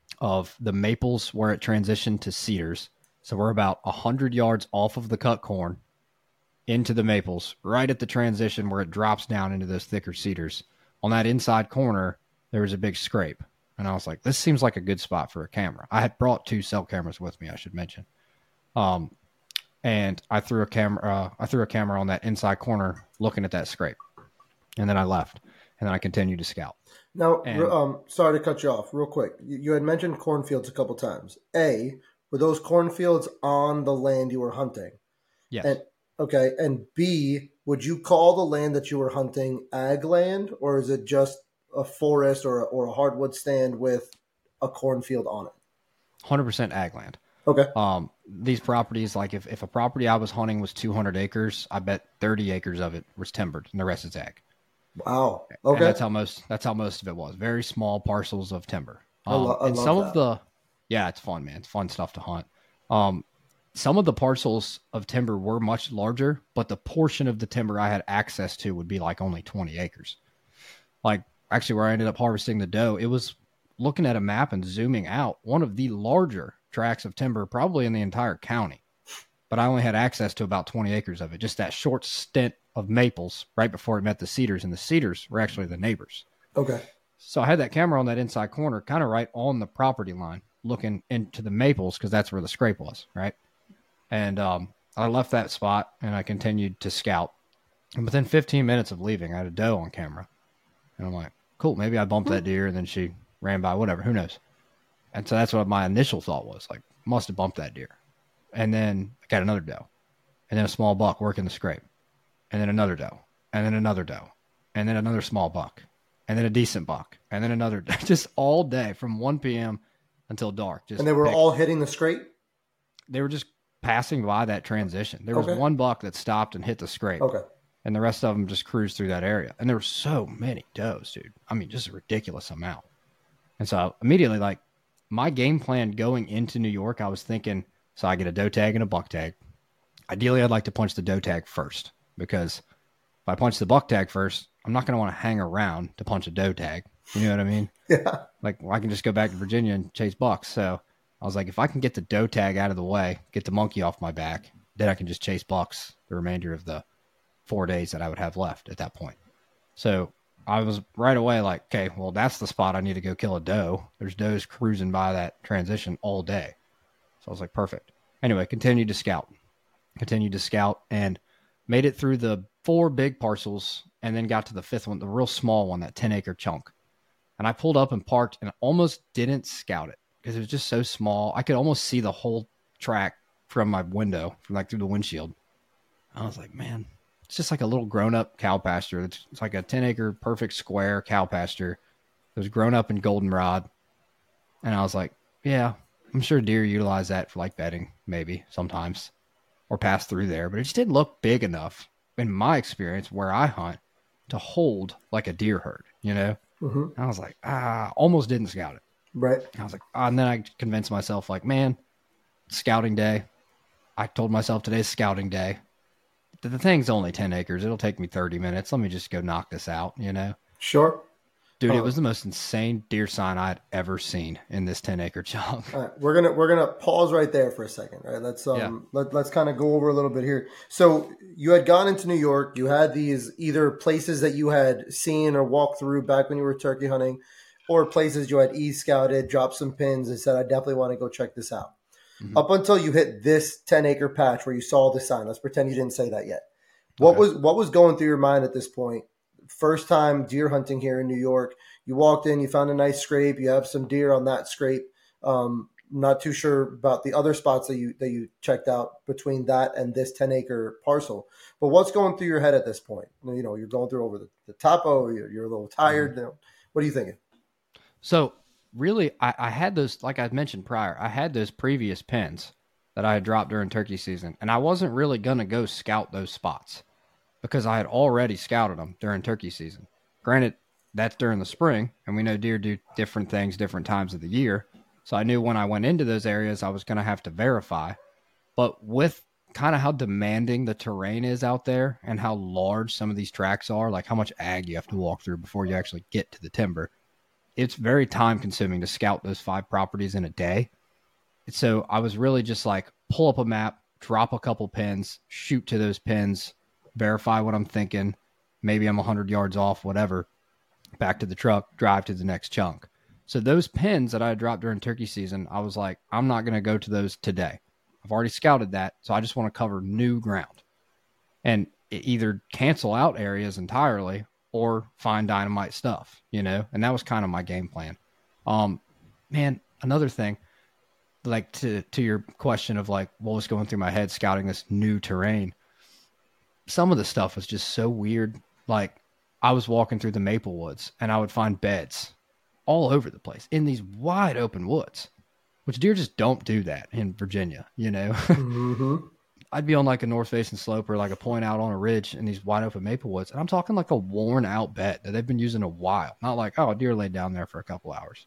of the maples where it transitioned to cedars, so we're about one hundred yards off of the cut corn into the maples, right at the transition where it drops down into those thicker cedars. On that inside corner, there was a big scrape. And I was like, this seems like a good spot for a camera. I had brought two cell cameras with me, I should mention. Um, and I threw a camera, uh, I threw a camera on that inside corner looking at that scrape. And then I left, and then I continued to scout. Now, And- um, sorry to cut you off real quick. You, you had mentioned cornfields a couple times. A, were those cornfields on the land you were hunting? Yes. And okay. And B, would you call the land that you were hunting ag land, or is it just a forest or a, or a hardwood stand with a cornfield on it? one hundred percent ag land. Okay. Um, these properties, like if, if a property I was hunting was two hundred acres, I bet thirty acres of it was timbered and the rest is ag. Wow. And Okay. that's how most, that's how most of it was. Very small parcels of timber. I lo- Um, I and love some that. of the, yeah, it's fun, man. It's fun stuff to hunt. Um, some of the parcels of timber were much larger, but the portion of the timber I had access to would be like only twenty acres. Like actually where I ended up harvesting the doe, it was looking at a map and zooming out, one of the larger tracts of timber probably in the entire county. But I only had access to about twenty acres of it, just that short stint of maples right before it met the cedars, and the cedars were actually the neighbors. Okay. So I had that camera on that inside corner, kind of right on the property line, looking into the maples because that's where the scrape was, right? And um, I left that spot and I continued to scout. And within fifteen minutes of leaving, I had a doe on camera. And I'm like, cool, maybe I bumped that deer and then she ran by, whatever, who knows? And so that's what my initial thought was, like, must have bumped that deer. And then I got another doe. And then a small buck working the scrape. And then another doe. And then another doe. And then another small buck. And then a decent buck. And then another, just all day from one p.m. until dark. Just And they were pick- all hitting the scrape? They were just passing by that transition. There was Okay. one buck that stopped and hit the scrape. Okay. And the rest of them just cruised through that area. And there were so many does, dude. I mean, just a ridiculous amount. And so immediately, like, my game plan going into New York, I was thinking So I get a doe tag and a buck tag. Ideally, I'd like to punch the doe tag first, because if I punch the buck tag first, I'm not going to want to hang around to punch a doe tag. You know what I mean? Yeah. Like, well, I can just go back to Virginia and chase bucks. So I was like, if I can get the doe tag out of the way, get the monkey off my back, then I can just chase bucks the remainder of the four days that I would have left at that point. So I was right away like, okay, well, that's the spot I need to go kill a doe. There's does cruising by that transition all day. So I was like, perfect. Anyway, continued to scout, continued to scout and made it through the four big parcels and then got to the fifth one, the real small one, that ten acre chunk. And I pulled up and parked and almost didn't scout it because it was just so small. I could almost see the whole track from my window, from like through the windshield. I was like, man, it's just like a little grown-up cow pasture. It's, it's like a ten acre perfect square cow pasture. It was grown up in goldenrod. And I was like, yeah, I'm sure deer utilize that for like bedding, maybe sometimes, or pass through there. But it just didn't look big enough, in my experience, where I hunt, to hold like a deer herd, you know? Mm-hmm. I was like, ah, almost didn't scout it. Right. I was like, ah, and then I convinced myself, like, man, scouting day. I told myself today's scouting day. The, the thing's only ten acres. It'll take me thirty minutes. Let me just go knock this out, you know? Sure. Dude, uh, it was the most insane deer sign I'd ever seen in this ten acre chunk. All right, we're gonna we're gonna pause right there for a second. All right, let's um Yeah. let, let's kind of go over a little bit here. So you had gone into New York. You had these either places that you had seen or walked through back when you were turkey hunting, or places you had e-scouted, dropped some pins, and said, I definitely want to go check this out. Mm-hmm. Up until you hit this ten acre patch where you saw the sign. Let's pretend you didn't say that yet. What Okay. was what was going through your mind at this point? First time deer hunting here in New York. You walked in, you found a nice scrape. You have some deer on that scrape. Um, not too sure about the other spots that you that you checked out between that and this ten acre parcel. But what's going through your head at this point? You know, you're going through over the, the topo. You're, you're a little tired. Mm-hmm. You know, what are you thinking? So really, I, I had those, like I mentioned prior, I had those previous pins that I had dropped during turkey season, and I wasn't really going to go scout those spots because I had already scouted them during turkey season. Granted, that's during the spring, and we know deer do different things different times of the year. So I knew when I went into those areas, I was going to have to verify. But with kind of how demanding the terrain is out there and how large some of these tracks are, like how much ag you have to walk through before you actually get to the timber, it's very time consuming to scout those five properties in a day. So I was really just like, pull up a map, drop a couple pins, shoot to those pins, verify what I'm thinking. Maybe I'm one hundred yards off, whatever. Back to the truck, drive to the next chunk. So those pins that I had dropped during turkey season, I was like, I'm not going to go to those today. I've already scouted that, so I just want to cover new ground. And either cancel out areas entirely or find dynamite stuff, you know? And that was kind of my game plan. Um, man, another thing, like to, to your question of like, what was going through my head scouting this new terrain, some of the stuff was just so weird. Like, I was walking through the maple woods and I would find beds all over the place in these wide open woods, which deer just don't do that in Virginia, you know? Mm-hmm. I'd be on like a north facing slope or like a point out on a ridge in these wide open maple woods. And I'm talking like a worn out bed that they've been using a while. Not like, oh, a deer laid down there for a couple hours.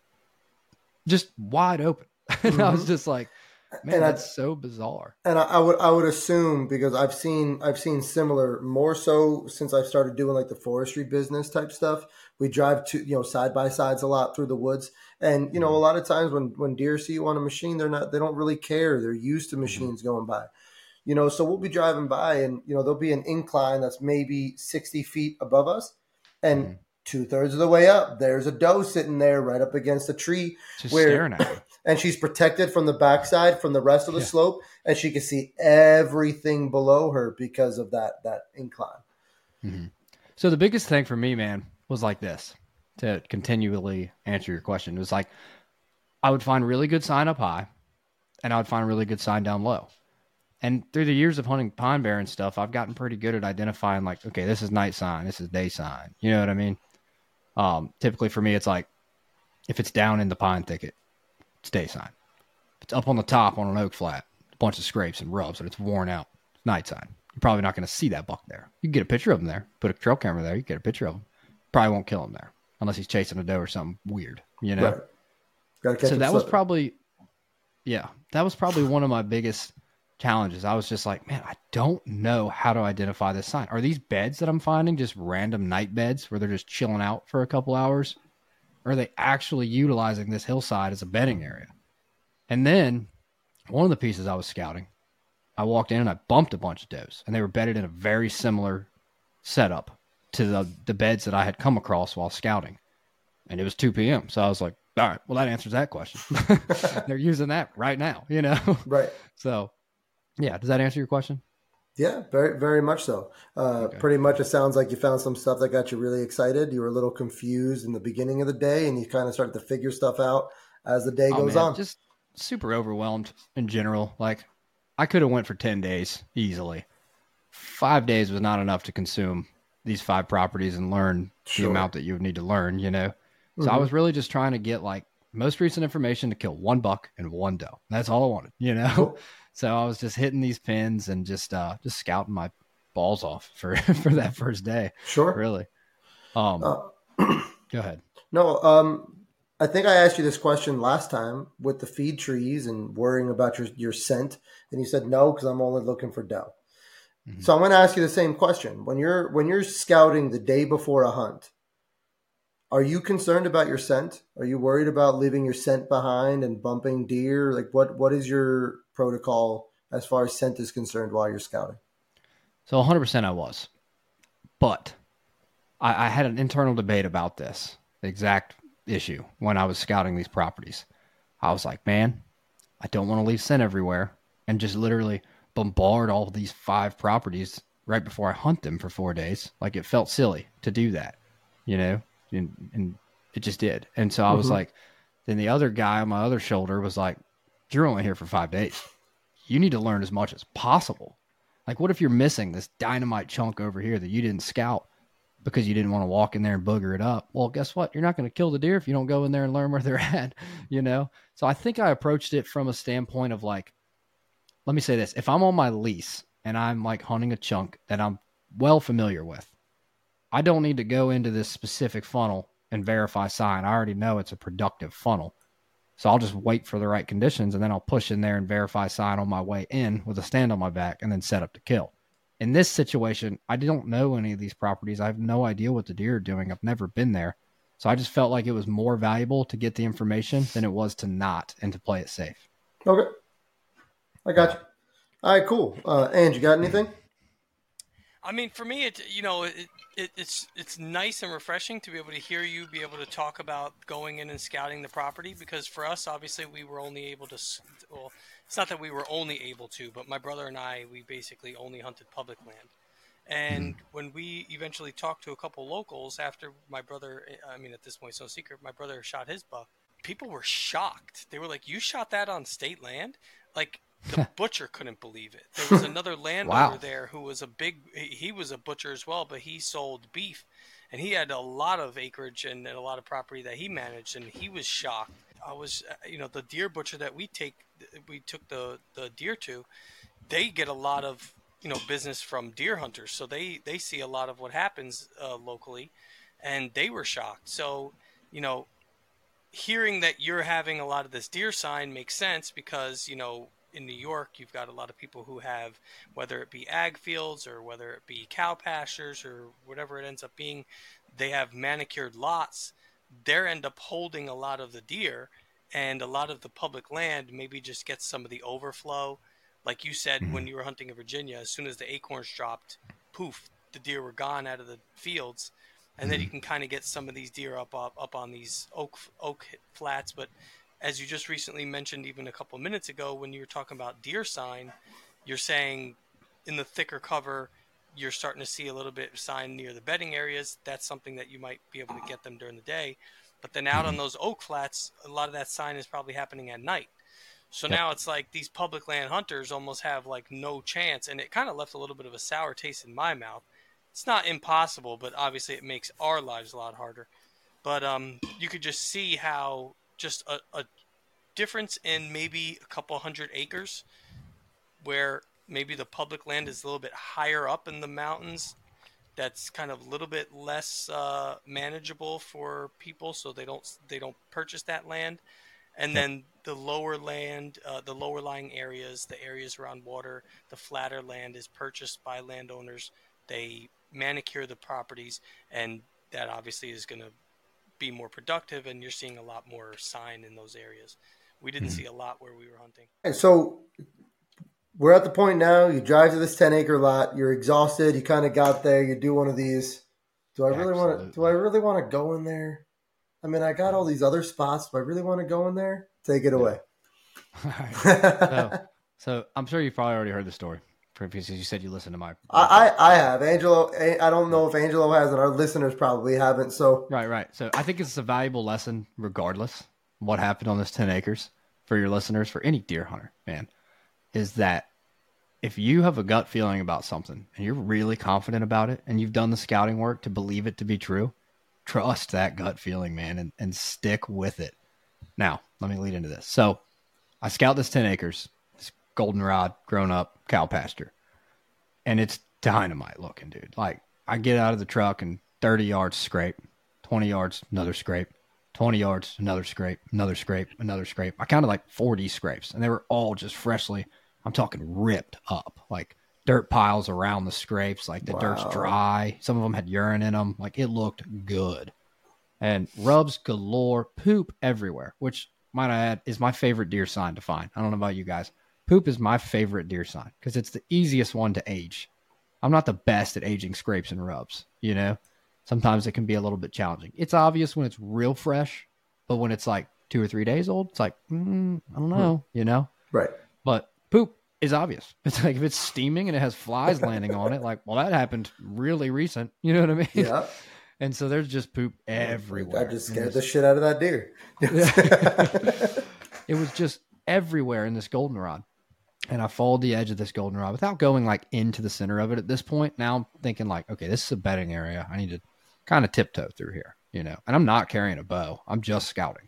Just wide open. And mm-hmm. I was just like, man, and that's I, so bizarre. And I, I would I would assume, because I've seen I've seen similar, more so since I've started doing like the forestry business type stuff. We drive to you know side by sides a lot through the woods, and you know mm-hmm. a lot of times when when deer see you on a machine, they're not they don't really care. They're used to machines mm-hmm. going by, you know. So we'll be driving by, and you know there'll be an incline that's maybe sixty feet above us, and mm-hmm. two thirds of the way up, there's a doe sitting there right up against a tree, just where, staring at her. And she's protected from the backside, from the rest of the yeah. slope, and she can see everything below her because of that that incline. Mm-hmm. So the biggest thing for me, man, was like this, to continually answer your question. It was like, I would find really good sign up high, and I would find really good sign down low. And through the years of hunting pine bear and stuff, I've gotten pretty good at identifying like, okay, this is night sign, this is day sign. You know what I mean? Um, typically for me, it's like, if it's down in the pine thicket, it's day sign. If it's up on the top on an oak flat, a bunch of scrapes and rubs, and it's worn out, it's night sign. You're probably not going to see that buck there. You can get a picture of him there. Put a trail camera there, you get a picture of him. Probably won't kill him there, unless he's chasing a doe or something weird, you know? Right. Gotta catch so him that was slipping. probably Yeah, that was probably one of my biggest challenges. I was just like, man, I don't know how to identify this sign. Are these beds that I'm finding just random night beds where they're just chilling out for a couple hours? Or are they actually utilizing this hillside as a bedding area? And then one of the pieces I was scouting, I walked in and I bumped a bunch of does, and they were bedded in a very similar setup to the, the beds that I had come across while scouting. And it was two p.m. So I was like, all right, well, that answers that question. They're using that right now, you know? Right. So, yeah, does that answer your question? Yeah, very, very much so. Uh, okay. Pretty much it sounds like you found some stuff that got you really excited. You were a little confused in the beginning of the day, and you kind of started to figure stuff out as the day oh, goes man, on. Just super overwhelmed in general. Like, I could have went for ten days easily. Five days was not enough to consume these five properties and learn sure. the amount that you would need to learn, you know? So mm-hmm. I was really just trying to get, like, most recent information to kill one buck and one doe. That's all I wanted, you know? Cool. So I was just hitting these pins and just uh, just scouting my balls off for, for that first day. Sure. Really. Um, uh, go ahead. No, um, I think I asked you this question last time with the feed trees and worrying about your, your scent. And you said no, because I'm only looking for doe. Mm-hmm. So I'm going to ask you the same question. When you're when you're scouting the day before a hunt, are you concerned about your scent? Are you worried about leaving your scent behind and bumping deer? Like what, what is your protocol as far as scent is concerned while you're scouting? So one hundred percent I was. But I, I had an internal debate about this exact issue when I was scouting these properties. I was like, man, I don't want to leave scent everywhere and just literally bombard all of these five properties right before I hunt them for four days. Like it felt silly to do that, you know? And, and it just did. And so I was mm-hmm. like, then the other guy on my other shoulder was like, you're only here for five days. You need to learn as much as possible. Like, what if you're missing this dynamite chunk over here that you didn't scout because you didn't want to walk in there and booger it up? Well, guess what? You're not going to kill the deer if you don't go in there and learn where they're at, you know? So I think I approached it from a standpoint of like, let me say this. If I'm on my lease and I'm like hunting a chunk that I'm well familiar with, I don't need to go into this specific funnel and verify sign. I already know it's a productive funnel. So I'll just wait for the right conditions, and then I'll push in there and verify sign on my way in with a stand on my back and then set up to kill. In this situation, I don't know any of these properties. I have no idea what the deer are doing. I've never been there. So I just felt like it was more valuable to get the information than it was to not and to play it safe. Okay. I got you. All right, cool. Uh, and you got anything? I mean, for me, it you know, it, it it's it's nice and refreshing to be able to hear you be able to talk about going in and scouting the property, because for us, obviously, we were only able to. Well, it's not that we were only able to, but my brother and I, we basically only hunted public land. And when we eventually talked to a couple locals after my brother, I mean, at this point, it's no secret, my brother shot his buck. People were shocked. They were like, "You shot that on state land?" Like. The butcher couldn't believe it. There was another landowner wow. there who was a big, he was a butcher as well, but he sold beef, and he had a lot of acreage and, and a lot of property that he managed, and he was shocked. I was, you know, the deer butcher that we take, we took the, the deer to, they get a lot of, you know, business from deer hunters. So they, they see a lot of what happens uh, locally, and they were shocked. So, you know, hearing that you're having a lot of this deer sign makes sense because, you know, in New York, you've got a lot of people who have, whether it be ag fields or whether it be cow pastures or whatever it ends up being, they have manicured lots. They end up holding a lot of the deer, and a lot of the public land maybe just gets some of the overflow. Like you said, mm-hmm. when you were hunting in Virginia, as soon as the acorns dropped, poof, the deer were gone out of the fields. And mm-hmm. then you can kind of get some of these deer up, up, up on these oak, oak flats. But as you just recently mentioned, even a couple of minutes ago, when you were talking about deer sign, you're saying in the thicker cover, you're starting to see a little bit of sign near the bedding areas. That's something that you might be able to get them during the day. But then out on those oak flats, a lot of that sign is probably happening at night. So yep. now it's like these public land hunters almost have like no chance. And it kind of left a little bit of a sour taste in my mouth. It's not impossible, but obviously it makes our lives a lot harder. But um, you could just see how just a, a difference in maybe a couple hundred acres where maybe the public land is a little bit higher up in the mountains. That's kind of a little bit less uh, manageable for people, so they don't they don't purchase that land. And then the lower land, uh, the lower lying areas, the areas around water, the flatter land is purchased by landowners. They manicure the properties, and that obviously is going to be more productive, and you're seeing a lot more sign in those areas. We didn't mm-hmm. see a lot where we were hunting. And so we're at the point now, you drive to this ten acre lot, you're exhausted, you kind of got there, you do one of these. Do I really want to, do I really want to go in there? I mean, I got all these other spots. Do I really want to go in there? Take it away. All right. so, so I'm sure you've probably already heard the story because you said you listened to my. I, I, I have. Angelo, I don't know if Angelo has, and our listeners probably haven't. So Right, right. So I think it's a valuable lesson regardless what happened on this ten acres for your listeners, for any deer hunter, man, is that if you have a gut feeling about something and you're really confident about it and you've done the scouting work to believe it to be true, trust that gut feeling, man, and, and stick with it. Now, let me lead into this. So I scout this ten acres, this goldenrod grown up cow pasture, and it's dynamite looking, dude. Like, I get out of the truck and thirty yards scrape, twenty yards, another scrape, twenty yards, another scrape, another scrape, another scrape. I counted like forty scrapes, and they were all just freshly, I'm talking ripped up, like dirt piles around the scrapes, like the wow. dirt's dry. Some of them had urine in them. Like, it looked good. And rubs galore, poop everywhere, which, might I add, is my favorite deer sign to find. I don't know about you guys. Poop is my favorite deer sign because it's the easiest one to age. I'm not the best at aging scrapes and rubs, you know? Sometimes it can be a little bit challenging. It's obvious when it's real fresh, but when it's like two or three days old, it's like, mm, I don't know, you know? Right. But poop is obvious. It's like if it's steaming and it has flies landing on it, like, well, that happened really recent. You know what I mean? Yeah. And so there's just poop everywhere. I just scared was, the shit out of that deer. It was just everywhere in this goldenrod. And I followed the edge of this goldenrod without going like into the center of it at this point. Now I'm thinking like, okay, this is a bedding area. I need to kind of tiptoe through here, you know, and I'm not carrying a bow. I'm just scouting.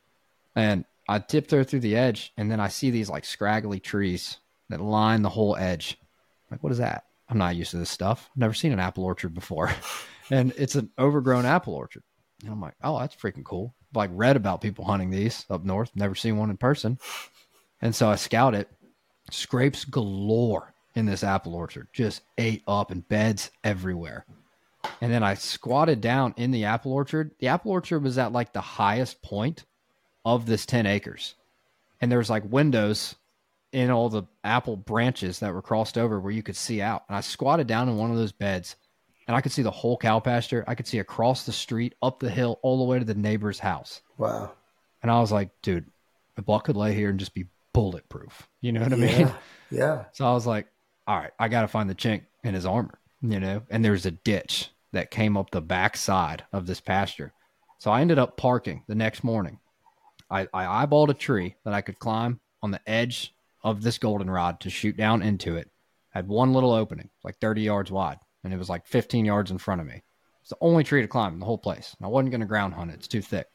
And I tiptoe through the edge, and then I see these like scraggly trees that line the whole edge. I'm like, what is that? I'm not used to this stuff. I've never seen an apple orchard before. And it's an overgrown apple orchard. And I'm like, oh, that's freaking cool. I've like read about people hunting these up north. Never seen one in person. And so I scout it. Scrapes galore in this apple orchard. Just ate up and beds everywhere. And then I squatted down in the apple orchard. The apple orchard was at like the highest point of this ten acres. And there was like windows in all the apple branches that were crossed over where you could see out. And I squatted down in one of those beds, and I could see the whole cow pasture. I could see across the street, up the hill, all the way to the neighbor's house. Wow. And I was like, dude, the buck could lay here and just be bulletproof. You know what I yeah. mean? Yeah. So I was like, all right, I got to find the chink in his armor, you know? And there's a ditch that came up the back side of this pasture. So I ended up parking the next morning. I, I eyeballed a tree that I could climb on the edge of this goldenrod to shoot down into it. I had one little opening, like thirty yards wide, and it was like fifteen yards in front of me. It's the only tree to climb in the whole place. And I wasn't going to ground hunt it. It's too thick.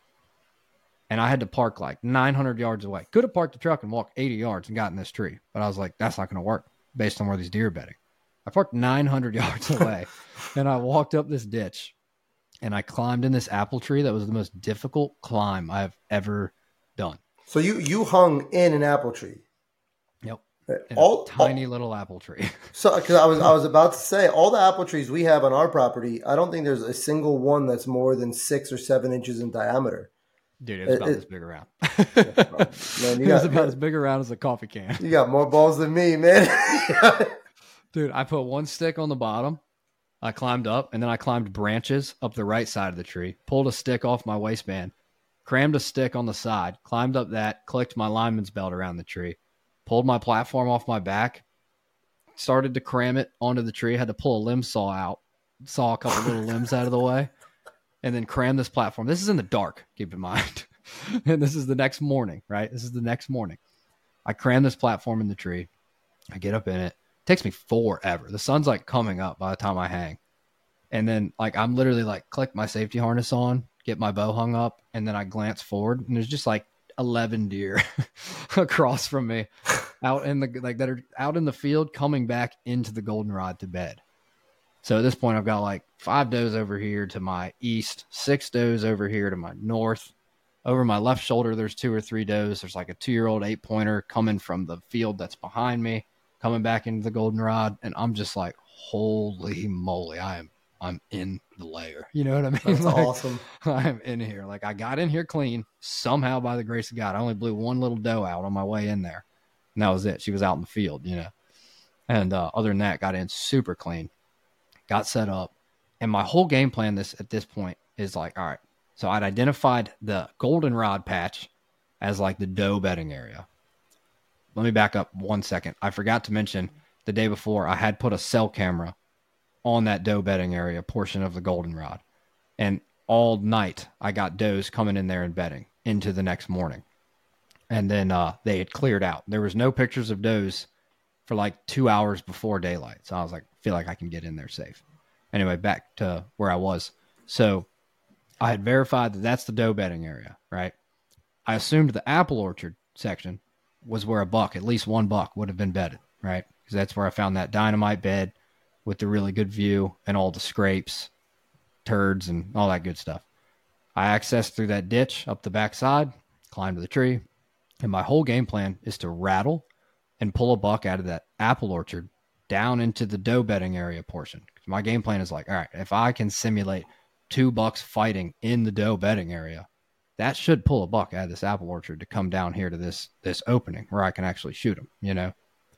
And I had to park like nine hundred yards away. Could have parked the truck and walked eighty yards and gotten this tree. But I was like, that's not going to work based on where these deer are bedding. I parked nine hundred yards away, and I walked up this ditch, and I climbed in this apple tree that was the most difficult climb I've ever done. So you, you hung in an apple tree? Yep. In all, a tiny all, little apple tree. So, because I was I was about to say, all the apple trees we have on our property, I don't think there's a single one that's more than six or seven inches in diameter. Dude, it was about it, this big around. Man, you it got, was about as big around as a coffee can. You got more balls than me, man. Dude, I put one stick on the bottom. I climbed up, and then I climbed branches up the right side of the tree, pulled a stick off my waistband, crammed a stick on the side, climbed up that, clicked my lineman's belt around the tree, pulled my platform off my back, started to cram it onto the tree, had to pull a limb saw out, saw a couple little limbs out of the way, and then cram this platform. This is in the dark, keep in mind. And this is the next morning, right? This is the next morning. I cram this platform in the tree. I get up in it. It takes me forever. The sun's like coming up by the time I hang. And then like I'm literally like click my safety harness on, get my bow hung up, and then I glance forward, and there's just like eleven deer across from me out in the like that are out in the field coming back into the goldenrod to bed. So at this point I've got like five does over here to my east, six does over here to my north, over my left shoulder, there's two or three does. There's like a two-year-old eight-pointer coming from the field that's behind me, coming back into the goldenrod, and I'm just like, holy moly, I am I'm in the layer. You know what I mean? That's like, awesome. I'm in here. Like, I got in here clean somehow by the grace of God. I only blew one little doe out on my way in there, and that was it. She was out in the field, you know. And uh, other than that, got in super clean, got set up, and my whole game plan this at this point is like, all right. So I'd identified the goldenrod patch as like the doe bedding area. Let me back up one second. I forgot to mention the day before I had put a cell camera on that doe bedding area portion of the goldenrod. And all night I got does coming in there and bedding into the next morning. And then uh, they had cleared out. There was no pictures of does for like two hours before daylight. So I was like, feel like I can get in there safe. Anyway, back to where I was. So I had verified that that's the doe bedding area, right? I assumed the apple orchard section was where a buck, at least one buck, would have been bedded, right? Because that's where I found that dynamite bed with the really good view and all the scrapes, turds, and all that good stuff. I accessed through that ditch up the backside, climbed to the tree, and my whole game plan is to rattle and pull a buck out of that apple orchard down into the doe bedding area portion. My game plan is like, all right, if I can simulate two bucks fighting in the doe bedding area, that should pull a buck out of this apple orchard to come down here to this this opening where I can actually shoot him, you know?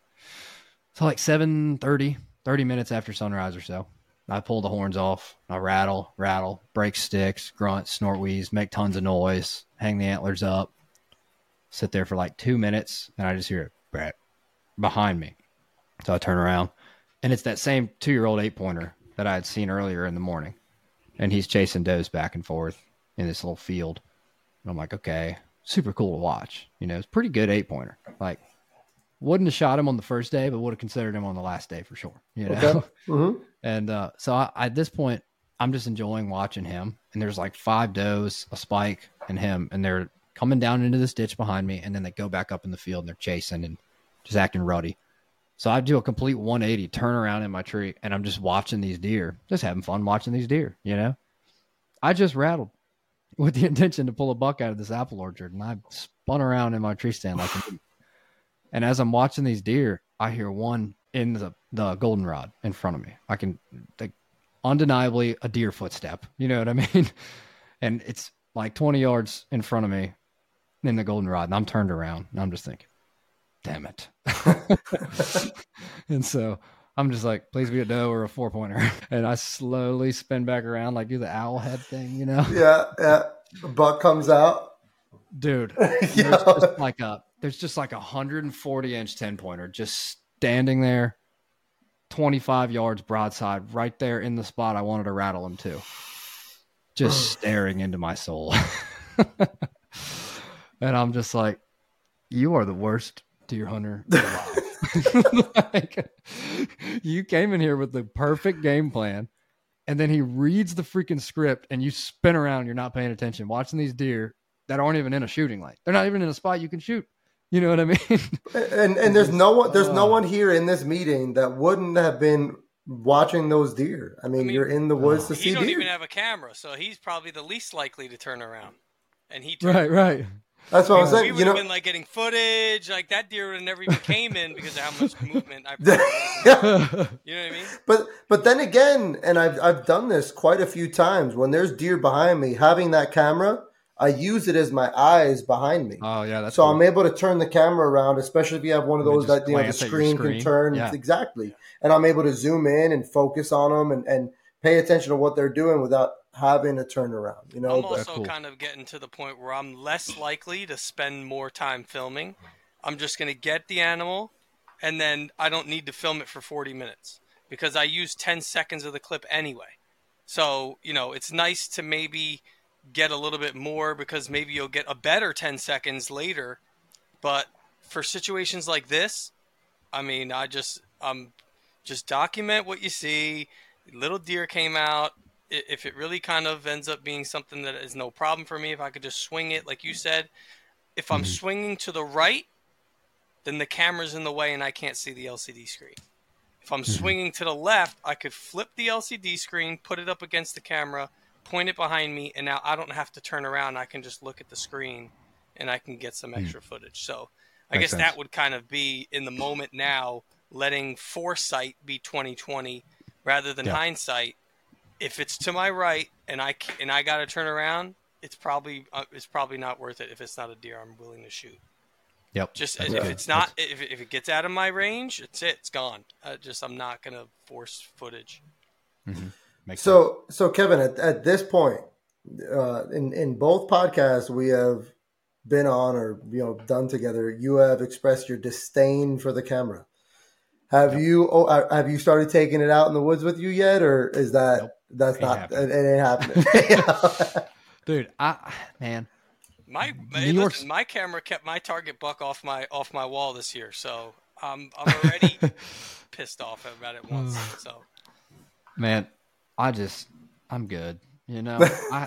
So like seven thirty, thirty minutes after sunrise or so, I pull the horns off. I rattle, rattle, break sticks, grunt, snort, wheeze, make tons of noise, hang the antlers up, sit there for like two minutes, and I just hear it Brett, behind me. So I turn around, and it's that same two-year-old eight-pointer that I had seen earlier in the morning, and he's chasing does back and forth in this little field. And I'm like, okay, super cool to watch. You know, it's pretty good eight-pointer. Like, wouldn't have shot him on the first day, but would have considered him on the last day for sure. You know, okay. Mm-hmm. And uh, so I, at this point, I'm just enjoying watching him. And there's like five does, a spike, and him, and they're coming down into this ditch behind me, and then they go back up in the field and they're chasing and just acting ruddy. So I do a complete one eighty, turn around in my tree, and I'm just watching these deer, just having fun watching these deer. You know, I just rattled with the intention to pull a buck out of this apple orchard, and I spun around in my tree stand like a And as I'm watching these deer, I hear one in the, the goldenrod in front of me. I can, like, undeniably a deer footstep. You know what I mean? And it's like twenty yards in front of me in the goldenrod. And I'm turned around and I'm just thinking, damn it. And so I'm just like, please be a doe or a four pointer. And I slowly spin back around, like do the owl head thing, you know? Yeah. Yeah. The buck comes out. Dude, Yeah. there's just like a, There's just like a one hundred forty inch ten pointer just standing there, twenty-five yards broadside, right there in the spot I wanted to rattle him to. Just staring into my soul. And I'm just like, you are the worst deer hunter alive. Like, you came in here with the perfect game plan, and then he reads the freaking script, and you spin around, you're not paying attention, watching these deer that aren't even in a shooting lane. They're not even in a spot you can shoot. You know what I mean? And and there's no one there's no one here in this meeting that wouldn't have been watching those deer. I mean, I mean you're in the woods to see deer. He don't even have a camera, so he's probably the least likely to turn around. And he turned right, right. That's what I'm saying. We would you have know, been like getting footage, like that deer would have never even came in because of how much movement I put. You know what I mean? But but then again, and I've I've done this quite a few times. When there's deer behind me, having that camera, I use it as my eyes behind me. Oh yeah, that's so cool. I'm able to turn the camera around, especially if you have one of those that you know the screen, screen can turn yeah. exactly, and I'm able to zoom in and focus on them and, and pay attention to what they're doing without having to turn around. You know, I'm also cool. kind of getting to the point where I'm less likely to spend more time filming. I'm just going to get the animal, and then I don't need to film it for forty minutes because I use ten seconds of the clip anyway. So you know, it's nice to maybe get a little bit more because maybe you'll get a better ten seconds later. But for situations like this, I mean, I just um just document what you see. Little deer came out. If it really kind of ends up being something that is no problem for me, if I could just swing it, like you said, if I'm mm-hmm. swinging to the right, then the camera's in the way and I can't see the L C D screen. If I'm mm-hmm. swinging to the left, I could flip the L C D screen, put it up against the camera, point it behind me, and now I don't have to turn around. I can just look at the screen, and I can get some extra mm. footage. So I Makes guess sense. That would kind of be in the moment now, letting foresight be twenty twenty rather than yeah. hindsight. If it's to my right and I and I got to turn around, it's probably uh, it's probably not worth it if it's not a deer I'm willing to shoot. Yep. Just that's if good. It's not if if it gets out of my range, it's it. It's gone. Uh, just I'm not gonna force footage. Mm-hmm. So sense. so Kevin, at, at this point, uh, in in both podcasts we have been on or you know done together, you have expressed your disdain for the camera. Have nope. you oh, have you started taking it out in the woods with you yet, or is that nope. that's ain't not happening. It, it ain't happening? Dude, I man. My hey, listen, my camera kept my target buck off my off my wall this year, so I'm I'm already pissed off about it once. So, man, I just I'm good. You know, I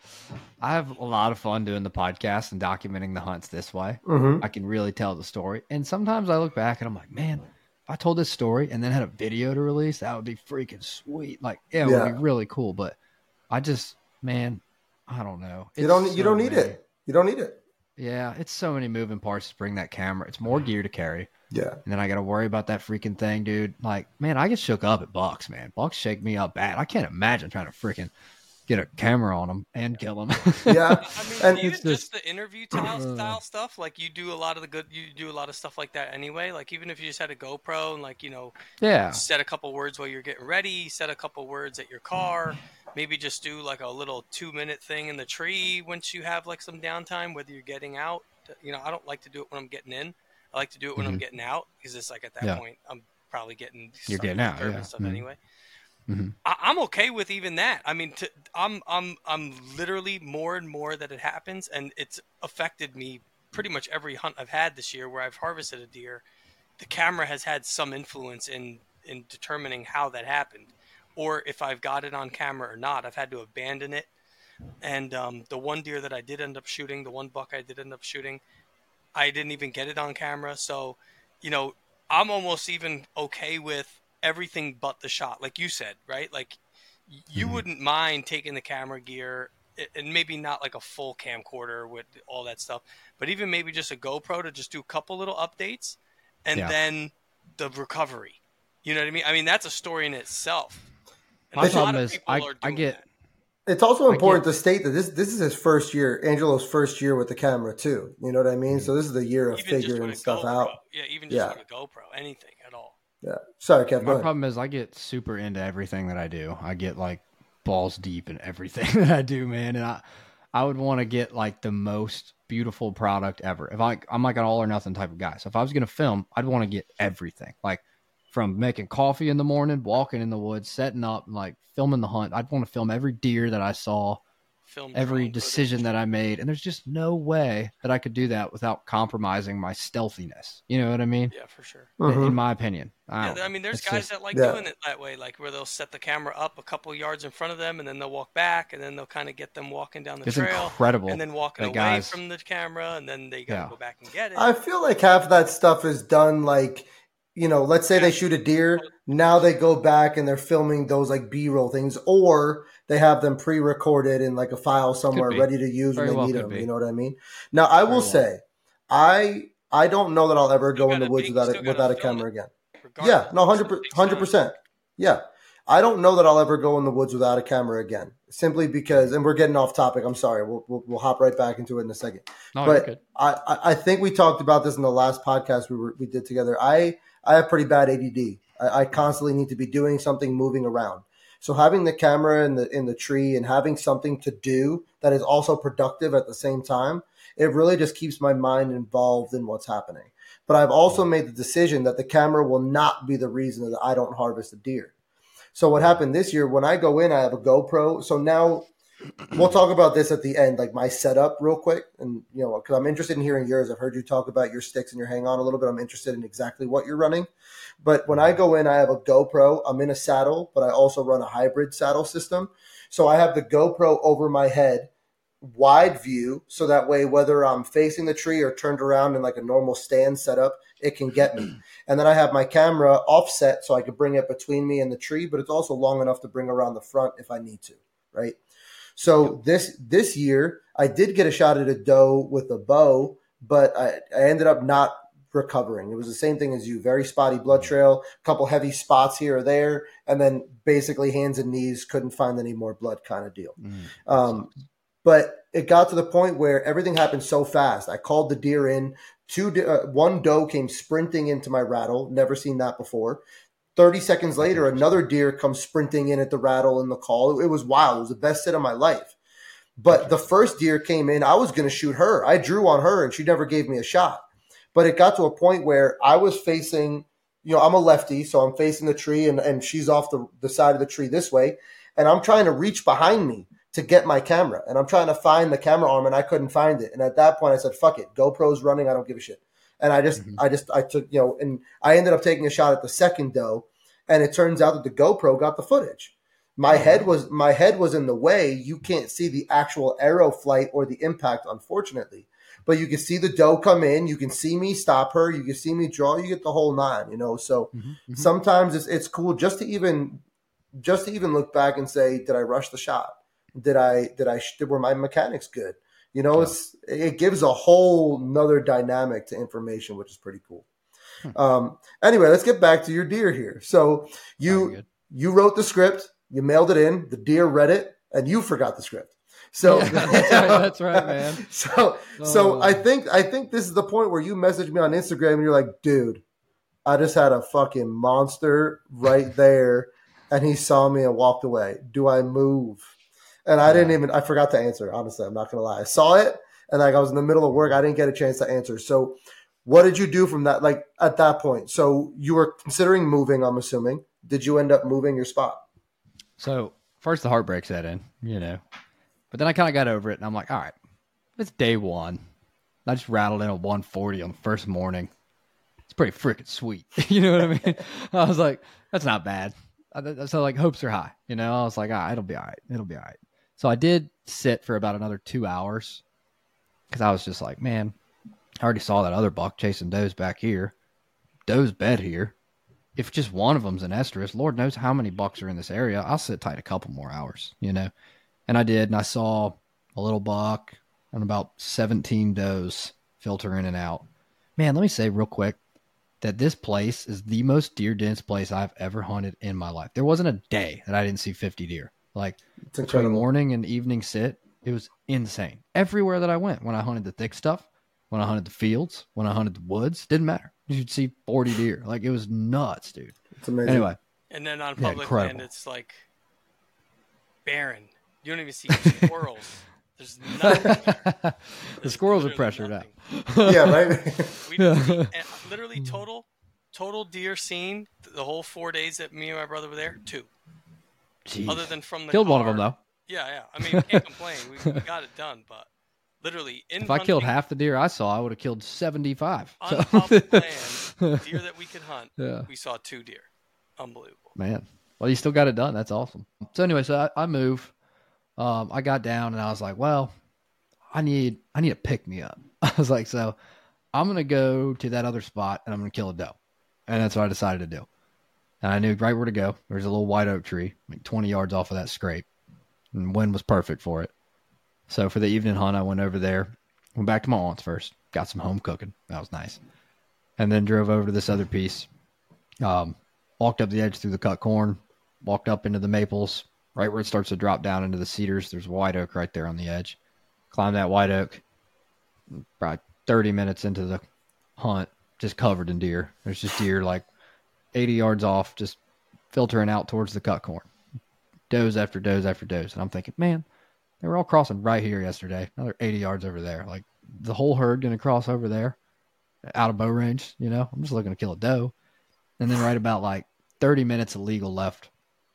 I have a lot of fun doing the podcast and documenting the hunts this way. Mm-hmm. I can really tell the story, and sometimes I look back and I'm like, man, if I told this story and then had a video to release, that would be freaking sweet. Like, yeah, it yeah. would be really cool. But I just, man, I don't know. It's you don't so you don't need many, it. You don't need it. Yeah, it's so many moving parts to bring that camera. It's more gear to carry. Yeah. And then I got to worry about that freaking thing, dude. Like, man, I get shook up at bucks, man. Bucks shake me up bad. I can't imagine trying to freaking get a camera on them and kill them. Yeah. I mean, and even just, just the interview style, style stuff, like you do a lot of the good, you do a lot of stuff like that anyway. Like even if you just had a GoPro and like, you know, yeah, said a couple words while you're getting ready, said a couple words at your car, maybe just do like a little two minute thing in the tree once you have like some downtime, whether you're getting out. You know, I don't like to do it when I'm getting in. I like to do it when mm-hmm. I'm getting out because it's like at that yeah. point, I'm probably getting you're getting out, yeah. and stuff mm-hmm. anyway. Mm-hmm. I, I'm okay with even that. I mean, to, I'm I'm I'm literally more and more that it happens, and it's affected me pretty much every hunt I've had this year where I've harvested a deer. The camera has had some influence in in determining how that happened, or if I've got it on camera or not. I've had to abandon it, and um, the one deer that I did end up shooting, the one buck I did end up shooting, I didn't even get it on camera. So, you know, I'm almost even okay with everything but the shot, like you said, right? Like you mm-hmm. wouldn't mind taking the camera gear and maybe not like a full camcorder with all that stuff, but even maybe just a GoPro to just do a couple little updates and yeah. then the recovery. You know what I mean? I mean, that's a story in itself. And My a problem lot is of people I, are doing I get, that. It's also important to state that this this is his first year, Angelo's first year with the camera too. You know what I mean? Mm-hmm. So this is the year of even figuring stuff GoPro. out. Yeah, even just yeah. with a GoPro, anything at all. Yeah. Sorry, Kev. My problem is I get super into everything that I do. I get like balls deep in everything that I do, man. And I, I would want to get like the most beautiful product ever. If I, I'm like an all or nothing type of guy. So if I was going to film, I'd want to get everything. Like from making coffee in the morning, walking in the woods, setting up, and like filming the hunt. I'd want to film every deer that I saw, film every decision that I made. And there's just no way that I could do that without compromising my stealthiness. You know what I mean? Yeah, for sure. Mm-hmm. In, in my opinion. I, yeah, I mean, there's it's guys just, that like yeah. doing it that way, like where they'll set the camera up a couple yards in front of them, and then they'll walk back, and then they'll kind of get them walking down the it's trail, incredible. and then walking away guys, from the camera, and then they gotta yeah. go back and get it. I feel like half of that stuff is done like, you know, let's say yeah. they shoot a deer, now they go back and they're filming those like B-roll things, or they have them pre-recorded in like a file somewhere ready to use Very when they well need them. be. You know what I mean? Now, I Very will well. say, I I don't know that I'll ever Still go in the woods be, without a, without a camera it. again. Regardless. Yeah, no, one hundred percent. Yeah. I don't know that I'll ever go in the woods without a camera again, simply because, and we're getting off topic. I'm sorry. We'll we'll, we'll hop right back into it in a second. No, but I, I think we talked about this in the last podcast we were, we did together. I, I have pretty bad A D D. I, I constantly need to be doing something, moving around. So having the camera in the in the tree and having something to do that is also productive at the same time, it really just keeps my mind involved in what's happening. But I've also made the decision that the camera will not be the reason that I don't harvest a deer. So what happened this year, when I go in, I have a GoPro. So now we'll talk about this at the end, like my setup real quick. And, you know, because I'm interested in hearing yours. I've heard you talk about your sticks and your hang on a little bit. I'm interested in exactly what you're running. But when I go in, I have a GoPro. I'm in a saddle, but I also run a hybrid saddle system. So I have the GoPro over my head, wide view, so that way whether I'm facing the tree or turned around in like a normal stand setup, it can get me. And then I have my camera offset so I can bring it between me and the tree, but it's also long enough to bring around the front if I need to, right? So this this year, I did get a shot at a doe with a bow, but I, I ended up not recovering. It was the same thing as you, very spotty blood trail, a couple heavy spots here or there, and then basically hands and knees, couldn't find any more blood kind of deal. Mm, um, but it got to the point where everything happened so fast. I called the deer in. Two, uh, one doe came sprinting into my rattle. Never seen that before. thirty seconds later, another deer comes sprinting in at the rattle and the call. It was wild. It was the best sit of my life. But the first deer came in. I was going to shoot her. I drew on her, and she never gave me a shot. But it got to a point where I was facing, you know, I'm a lefty, so I'm facing the tree, and, and she's off the, the side of the tree this way. And I'm trying to reach behind me to get my camera. And I'm trying to find the camera arm, and I couldn't find it. And at that point, I said, fuck it. GoPro's running. I don't give a shit. And I just, mm-hmm. I just, I took, you know, and I ended up taking a shot at the second doe. And it turns out that the GoPro got the footage. My head was my head was in the way. You can't see the actual arrow flight or the impact, unfortunately. But you can see the doe come in. You can see me stop her. You can see me draw. You get the whole nine, you know. So mm-hmm, mm-hmm. sometimes it's it's cool just to even just to even look back and say, did I rush the shot? Did I did I were my mechanics good? You know, yeah. it's it gives a whole nother dynamic to information, which is pretty cool. Hmm. Um, anyway, let's get back to your deer here. So you you wrote the script. You mailed it in, the deer read it, and you forgot the script. So yeah, that's, right, that's right, man. So oh. so I think I think this is the point where you messaged me on Instagram and you're like, dude, I just had a fucking monster right there, and he saw me and walked away. Do I move? And I yeah. didn't even I forgot to answer, honestly, I'm not gonna lie. I saw it and like I was in the middle of work, I didn't get a chance to answer. So what did you do from that, like at that point? So you were considering moving, I'm assuming. Did you end up moving your spot? So first the heartbreak set in, you know, but then I kind of got over it and I'm like, all right, it's day one. I just rattled in a one forty on the first morning. It's pretty freaking sweet. You know what I mean? I was like, that's not bad. So like hopes are high, you know, I was like, all right, it'll be all right. It'll be all right. So I did sit for about another two hours because I was just like, man, I already saw that other buck chasing does back here. Doe's bed here. If just one of them's an estrus, Lord knows how many bucks are in this area. I'll sit tight a couple more hours, you know. And I did, and I saw a little buck and about seventeen does filter in and out. Man, let me say real quick that this place is the most deer dense place I've ever hunted in my life. There wasn't a day that I didn't see fifty deer. Like between morning and evening sit, it was insane. Everywhere that I went, when I hunted the thick stuff, when I hunted the fields, when I hunted the woods, didn't matter. You'd see forty deer. Like, it was nuts, dude. It's amazing. Anyway. And then on public yeah, land, it's like barren. You don't even see squirrels. There's nothing there. There's the squirrels are pressured out. Yeah, right? We didn't see, literally total, total deer seen the whole four days that me and my brother were there, two. Jeez. Other than from the Killed car. one of them, though. Yeah, yeah. I mean, we can't complain. We, we got it done, but literally in If hunting, I killed half the deer I saw, I would have killed seventy-five. On so. public land, deer that we could hunt, yeah. we saw two deer. Unbelievable. Man. Well, you still got it done. That's awesome. So anyway, so I, I move. Um, I got down and I was like, well, I need I need a pick me up. I was like, so I'm going to go to that other spot and I'm going to kill a doe. And that's what I decided to do. And I knew right where to go. There's a little white oak tree, like twenty yards off of that scrape. And wind was perfect for it. So for the evening hunt, I went over there, went back to my aunt's first, got some home cooking. That was nice. And then drove over to this other piece. Um, walked up the edge through the cut corn, walked up into the maples, right where it starts to drop down into the cedars. There's a white oak right there on the edge. Climbed that white oak. Probably thirty minutes into the hunt, just covered in deer. There's just deer like eighty yards off, just filtering out towards the cut corn. Does after does after does. And I'm thinking, man, they were all crossing right here yesterday. Another eighty yards over there. Like, the whole herd going to cross over there out of bow range, you know? I'm just looking to kill a doe. And then right about like thirty minutes of legal left,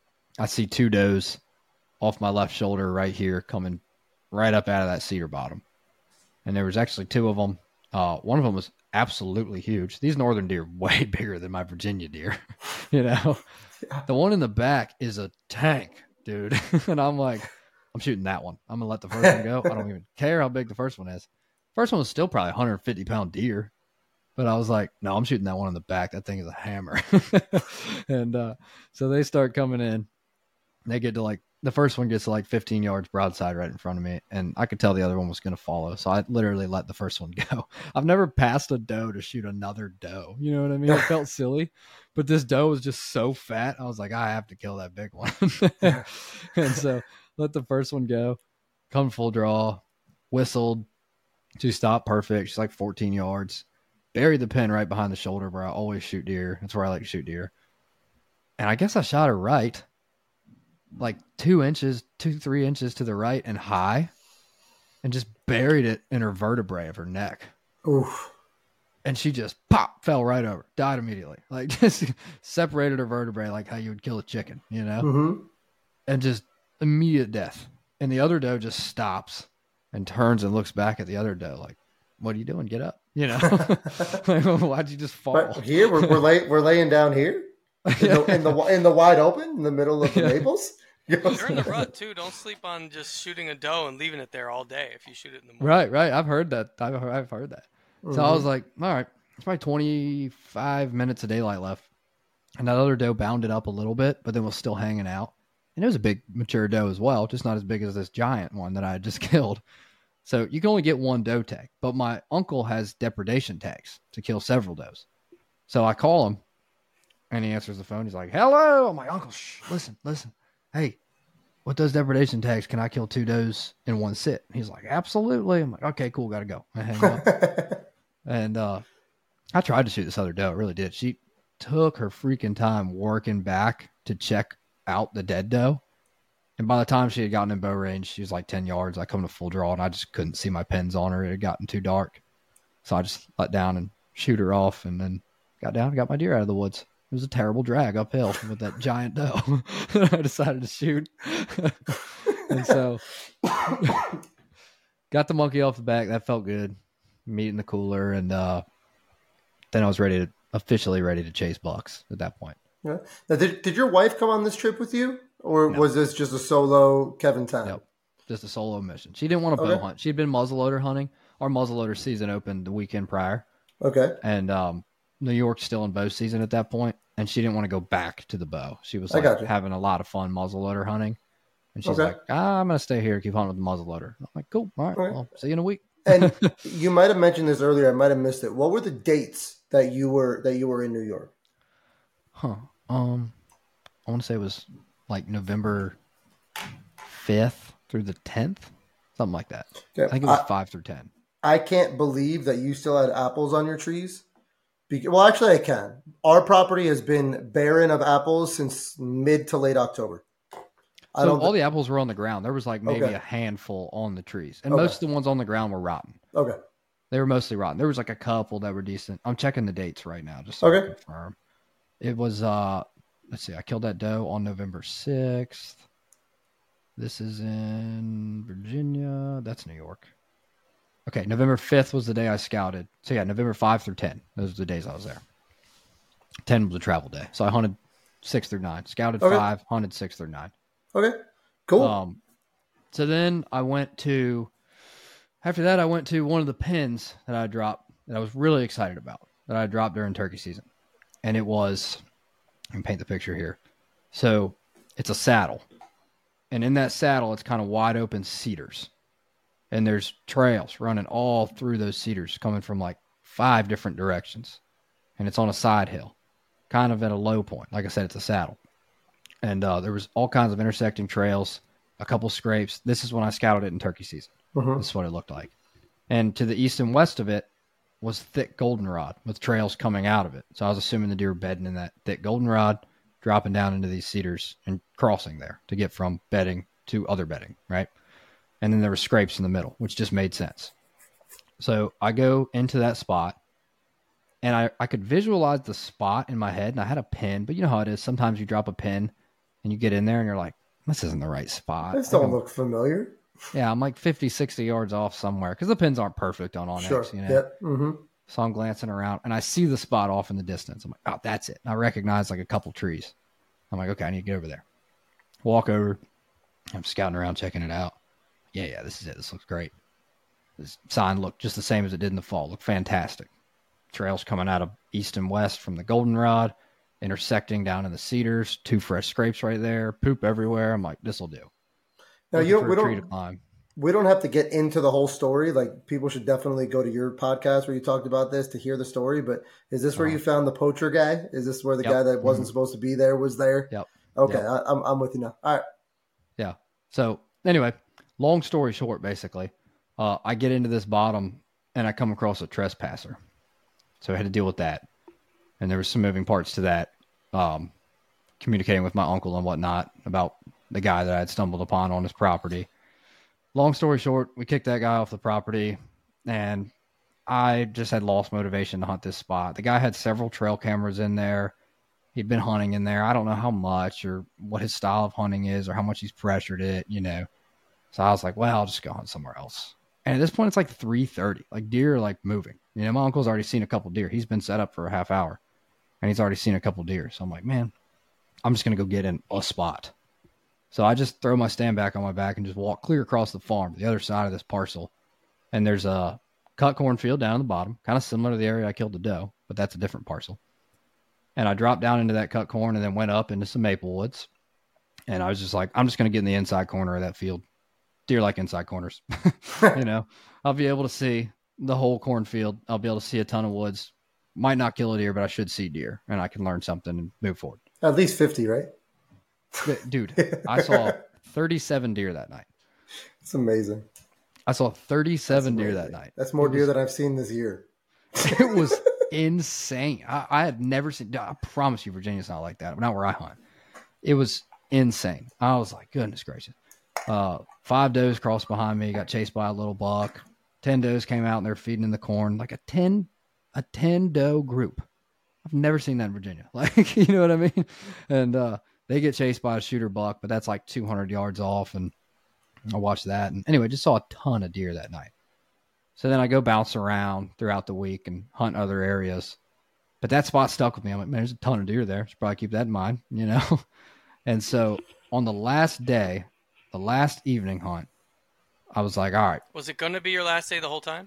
I see two does off my left shoulder right here coming right up out of that cedar bottom. And there was actually two of them. Uh, one of them was absolutely huge. These northern deer are way bigger than my Virginia deer, you know? Yeah. The one in the back is a tank, dude. And I'm like, I'm shooting that one. I'm going to let the first one go. I don't even care how big the first one is. First one was still probably one hundred fifty pound deer. But I was like, no, I'm shooting that one in the back. That thing is a hammer. and uh, so they start coming in. They get to like the first one gets to like fifteen yards broadside right in front of me, and I could tell the other one was going to follow. So I literally let the first one go. I've never passed a doe to shoot another doe. You know what I mean? It felt silly, but this doe was just so fat. I was like, I have to kill that big one. And so let the first one go, come full draw, whistled, she stopped perfect. She's like fourteen yards. Buried the pin right behind the shoulder where I always shoot deer. That's where I like to shoot deer. And I guess I shot her right. Like two inches, two, three inches to the right and high, and just buried it in her vertebrae of her neck. Oof. And she just pop, fell right over, died immediately. Like just separated her vertebrae like how you would kill a chicken, you know? Mm-hmm. And just immediate death. And the other doe just stops and turns and looks back at the other doe like, what are you doing? Get up. You know? Like, why'd you just fall? But here, we're, we're, lay, we're laying down here in the, in, the, in the wide open, in the middle of the maples. You're in the rut too. Don't sleep on just shooting a doe and leaving it there all day if you shoot it in the morning. Right, right. I've heard that. I've heard, I've heard that. Mm-hmm. So I was like, all right, it's probably twenty-five minutes of daylight left. And that other doe bounded up a little bit, but then was still hanging out. And it was a big mature doe as well, just not as big as this giant one that I had just killed. So you can only get one doe tag, but my uncle has depredation tags to kill several does. So I call him and he answers the phone. He's like, hello. I'm like, uncle, shh, listen, listen. Hey, with those depredation tags, can I kill two does in one sit? He's like, absolutely. I'm like, okay, cool. Got to go. I hang up. And uh, I tried to shoot this other doe. I really did. She took her freaking time working back to check out the dead doe. And by the time she had gotten in bow range, she was like ten yards. I come to full draw and I just couldn't see my pins on her. It had gotten too dark. So I just let down and shoot her off and then got down and got my deer out of the woods. It was a terrible drag uphill with that giant doe that I decided to shoot. And so got the monkey off the back. That felt good. Meat in the cooler. And uh, then I was ready to officially ready to chase bucks at that point. Yeah. Now, did, did your wife come on this trip with you? Or no. was this just a solo Kevin time? Nope. Just a solo mission. She didn't want to okay. bow hunt. She'd been muzzleloader hunting. Our muzzleloader season opened the weekend prior. Okay. And um, New York's still in bow season at that point. And she didn't want to go back to the bow. She was like having a lot of fun muzzleloader hunting. And she's okay. like, ah, I'm going to stay here, keep hunting with the muzzleloader. I'm like, cool. All right. Okay. Well, see you in a week. And you might have mentioned this earlier. I might have missed it. What were the dates that you were that you were in New York? Huh. Um, I want to say it was like November fifth through the tenth, something like that. Okay. I think it was I, five through ten. I can't believe that you still had apples on your trees. Be- well, actually, I can. Our property has been barren of apples since mid to late October. I so don't all th- the apples were on the ground. There was like maybe okay. a handful on the trees, and okay. most of the ones on the ground were rotten. Okay, they were mostly rotten. There was like a couple that were decent. I'm checking the dates right now just so okay. I can confirm. It was uh, let's see. I killed that doe on November sixth. This is in Virginia. That's New York. Okay, November fifth was the day I scouted. So yeah, November fifth through ten. Those are the days I was there. ten was a travel day. So I hunted six through nine. Scouted okay. five, hunted six through nine. Okay, cool. Um, so then I went to, after that I went to one of the pins that I dropped that I was really excited about, that I dropped during turkey season. And it was, I can paint the picture here. So it's a saddle. And in that saddle, it's kind of wide open cedars. And there's trails running all through those cedars coming from like five different directions. And it's on a side hill, kind of at a low point. Like I said, it's a saddle. And uh, there was all kinds of intersecting trails, a couple scrapes. This is when I scouted it in turkey season. Uh-huh. This is what it looked like. And to the east and west of it was thick goldenrod with trails coming out of it. So I was assuming the deer were bedding in that thick goldenrod, dropping down into these cedars and crossing there to get from bedding to other bedding, right? And then there were scrapes in the middle, which just made sense. So I go into that spot, and I, I could visualize the spot in my head, and I had a pin, but you know how it is. Sometimes you drop a pin, and you get in there, and you're like, this isn't the right spot. This don't look familiar. Yeah, I'm like fifty, sixty yards off somewhere, because the pins aren't perfect on Onyx. Sure, you know? yep. Mm-hmm. So I'm glancing around, and I see the spot off in the distance. I'm like, oh, that's it. And I recognize like a couple trees. I'm like, okay, I need to get over there. Walk over. I'm scouting around, checking it out. Yeah, yeah, this is it. This looks great. This sign looked just the same as it did in the fall. Looked fantastic. Trails coming out of east and west from the goldenrod. intersecting down in the cedars, two fresh scrapes right there, poop everywhere. I'm like, this will do. Now, Looking you don't, for we a tree to don't, climb. we don't have to get into the whole story. Like, people should definitely go to your podcast where you talked about this to hear the story. But is this where Uh-huh. you found the poacher guy? Is this where the Yep. guy that wasn't Mhm. supposed to be there was there? Yep. Okay, Yep. I, I'm I'm with you now. All right. Yeah. So anyway, long story short, basically, uh, I get into this bottom and I come across a trespasser. So I had to deal with that. And there was some moving parts to that, um, communicating with my uncle and whatnot about the guy that I had stumbled upon on his property. Long story short, we kicked that guy off the property, and I just had lost motivation to hunt this spot. The guy had several trail cameras in there. He'd been hunting in there. I don't know how much or what his style of hunting is or how much he's pressured it, you know. So I was like, well, I'll just go hunt somewhere else. And at this point, it's like three thirty. Like, deer are like moving. You know, my uncle's already seen a couple deer. He's been set up for a half hour, and he's already seen a couple deer. So I'm like, man, I'm just going to go get in a spot. So I just throw my stand back on my back and just walk clear across the farm to the other side of this parcel. And there's a cut cornfield down at the bottom, kind of similar to the area I killed the doe, but that's a different parcel. And I dropped down into that cut corn and then went up into some maple woods. And I was just like, I'm just going to get in the inside corner of that field. Deer like inside corners. You know, I'll be able to see the whole cornfield. I'll be able to see a ton of woods. Might not kill a deer, but I should see deer, and I can learn something and move forward. At least fifty, right? Dude, I saw thirty-seven deer that night. It's amazing. I saw thirty-seven That's deer amazing. that night. That's more It deer was- than I've seen this year. It was insane. I, I had never seen, I promise you, Virginia's not like that. Not where I hunt. It was insane. I was like, goodness gracious. Uh, five does crossed behind me, got chased by a little buck. Ten does came out and they're feeding in the corn. Like a ten, a ten doe group. I've never seen that in Virginia. Like, you know what I mean? And uh, they get chased by a shooter buck, but that's like two hundred yards off. And I watched that. And anyway, just saw a ton of deer that night. So then I go bounce around throughout the week and hunt other areas. But that spot stuck with me. I'm like, man, there's a ton of deer there. Should probably keep that in mind, you know? And so on the last day, the last evening hunt, I was like, all right. Was it going to be your last day the whole time?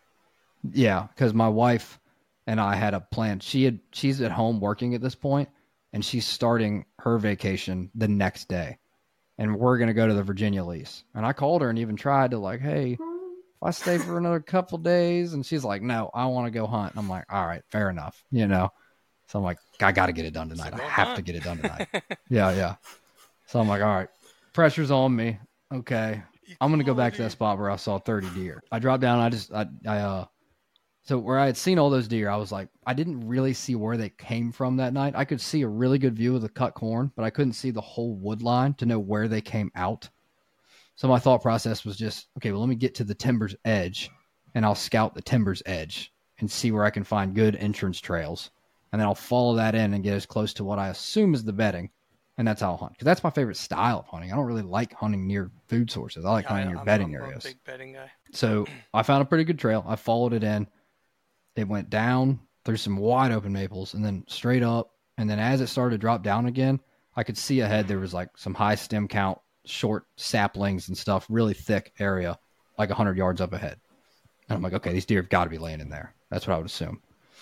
Yeah, because my wife and I had a plan. She had she's at home working at this point, and she's starting her vacation the next day. And we're going to go to the Virginia lease. And I called her and even tried to like, hey, if I stay for another couple days, and she's like, no, I want to go hunt. And I'm like, all right, fair enough, you know. So I'm like, I got to get it done tonight. I have to get it done tonight. yeah, yeah. So I'm like, all right, pressure's on me. Okay, I'm gonna go back to that spot where I saw thirty deer. I dropped down. I just, I, I, uh, so where I had seen all those deer, I was like, I didn't really see where they came from that night. I could see a really good view of the cut corn, but I couldn't see the whole wood line to know where they came out. So my thought process was just, okay, well, let me get to the timber's edge, and I'll scout the timber's edge and see where I can find good entrance trails. And then I'll follow that in and get as close to what I assume is the bedding. And that's how I'll hunt. Because that's my favorite style of hunting. I don't really like hunting near food sources. I like Yeah, hunting I- near I'm- bedding I'm areas. a big bedding guy. So I found a pretty good trail. I followed it in. It went down through some wide open maples and then straight up. And then as it started to drop down again, I could see ahead there was like some high stem count, short saplings and stuff, really thick area, like one hundred yards up ahead. And I'm like, okay, these deer have got to be laying in there. That's what I would assume.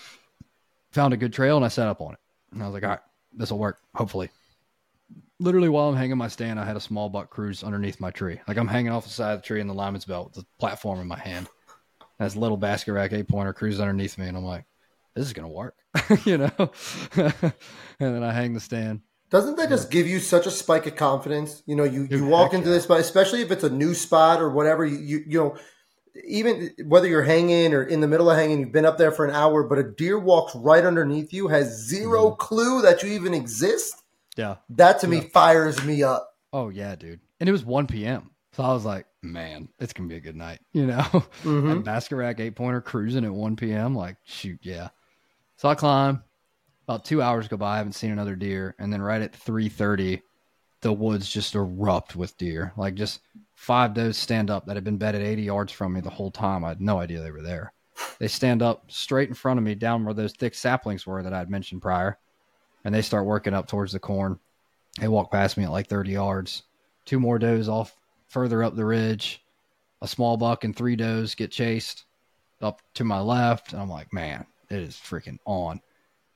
Found a good trail and I set up on it. And I was like, all right, this will work, hopefully. Literally while I'm hanging my stand, I had a small buck cruise underneath my tree. Like I'm hanging off the side of the tree in the lineman's belt with the platform in my hand. That's a little basket rack eight pointer cruise underneath me. And I'm like, this is going to work, you know? And then I hang the stand. Doesn't that just give you such a spike of confidence? You know, you, Dude, you walk heck into yeah. this spot, especially if it's a new spot or whatever, you, you, you know, even whether you're hanging or in the middle of hanging, you've been up there for an hour, but a deer walks right underneath you, has zero Mm-hmm. clue that you even exist. Yeah. That to me Yeah. fires me up. Oh, yeah, dude. And it was one p.m. So I was like, man, it's going to be a good night, you know? Mhm. And basket rack eight pointer cruising at one p.m. Like, shoot, yeah. So I climb. About two hours go by. I haven't seen another deer. And then right at three thirty, the woods just erupt with deer. Like just five does stand up that had been bedded eighty yards from me the whole time. I had no idea they were there. They stand up straight in front of me down where those thick saplings were that I had mentioned prior. And they start working up towards the corn. They walk past me at like thirty yards. Two more does off further up the ridge. A small buck and three does get chased up to my left. And I'm like, man, it is freaking on.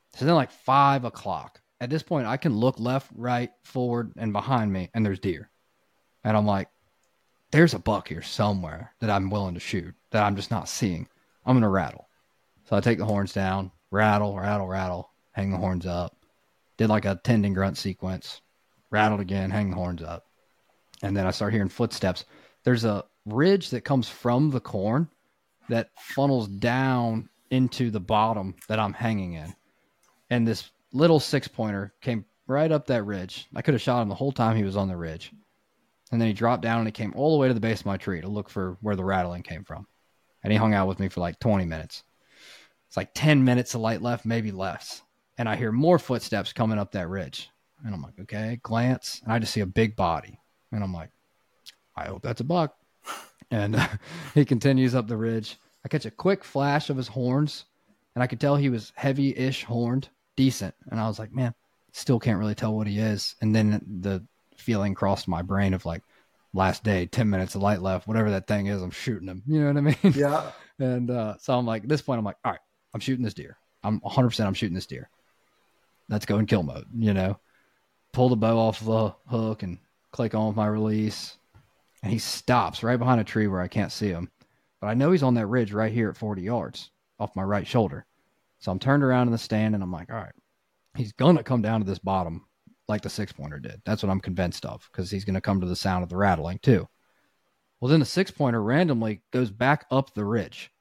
So then like five o'clock. At this point, I can look left, right, forward, and behind me, and there's deer. And I'm like, there's a buck here somewhere that I'm willing to shoot that I'm just not seeing. I'm going to rattle. So I take the horns down, rattle, rattle, rattle, hang the horns up. Did like a tendon grunt sequence, rattled again, hang the horns up. And then I start hearing footsteps. There's a ridge that comes from the corn that funnels down into the bottom that I'm hanging in. And this little six-pointer came right up that ridge. I could have shot him the whole time he was on the ridge. And then he dropped down and he came all the way to the base of my tree to look for where the rattling came from. And he hung out with me for like twenty minutes. It's like ten minutes of light left, maybe less. And I hear more footsteps coming up that ridge. And I'm like, okay, glance. And I just see a big body. And I'm like, I hope that's a buck. And uh, he continues up the ridge. I catch a quick flash of his horns. And I could tell he was heavy-ish horned, decent. And I was like, man, still can't really tell what he is. And then the feeling crossed my brain of like, last day, ten minutes of light left, whatever that thing is, I'm shooting him. You know what I mean? Yeah. And uh, so I'm like, at this point, I'm like, all right, I'm shooting this deer. I'm one hundred percent I'm shooting this deer. Let's go in kill mode, you know? Pull the bow off the hook and click on with my release. And he stops right behind a tree where I can't see him. But I know he's on that ridge right here at forty yards off my right shoulder. So I'm turned around in the stand and I'm like, all right, he's going to come down to this bottom like the six-pointer did. That's what I'm convinced of, because he's going to come to the sound of the rattling too. Well, then the six-pointer randomly goes back up the ridge.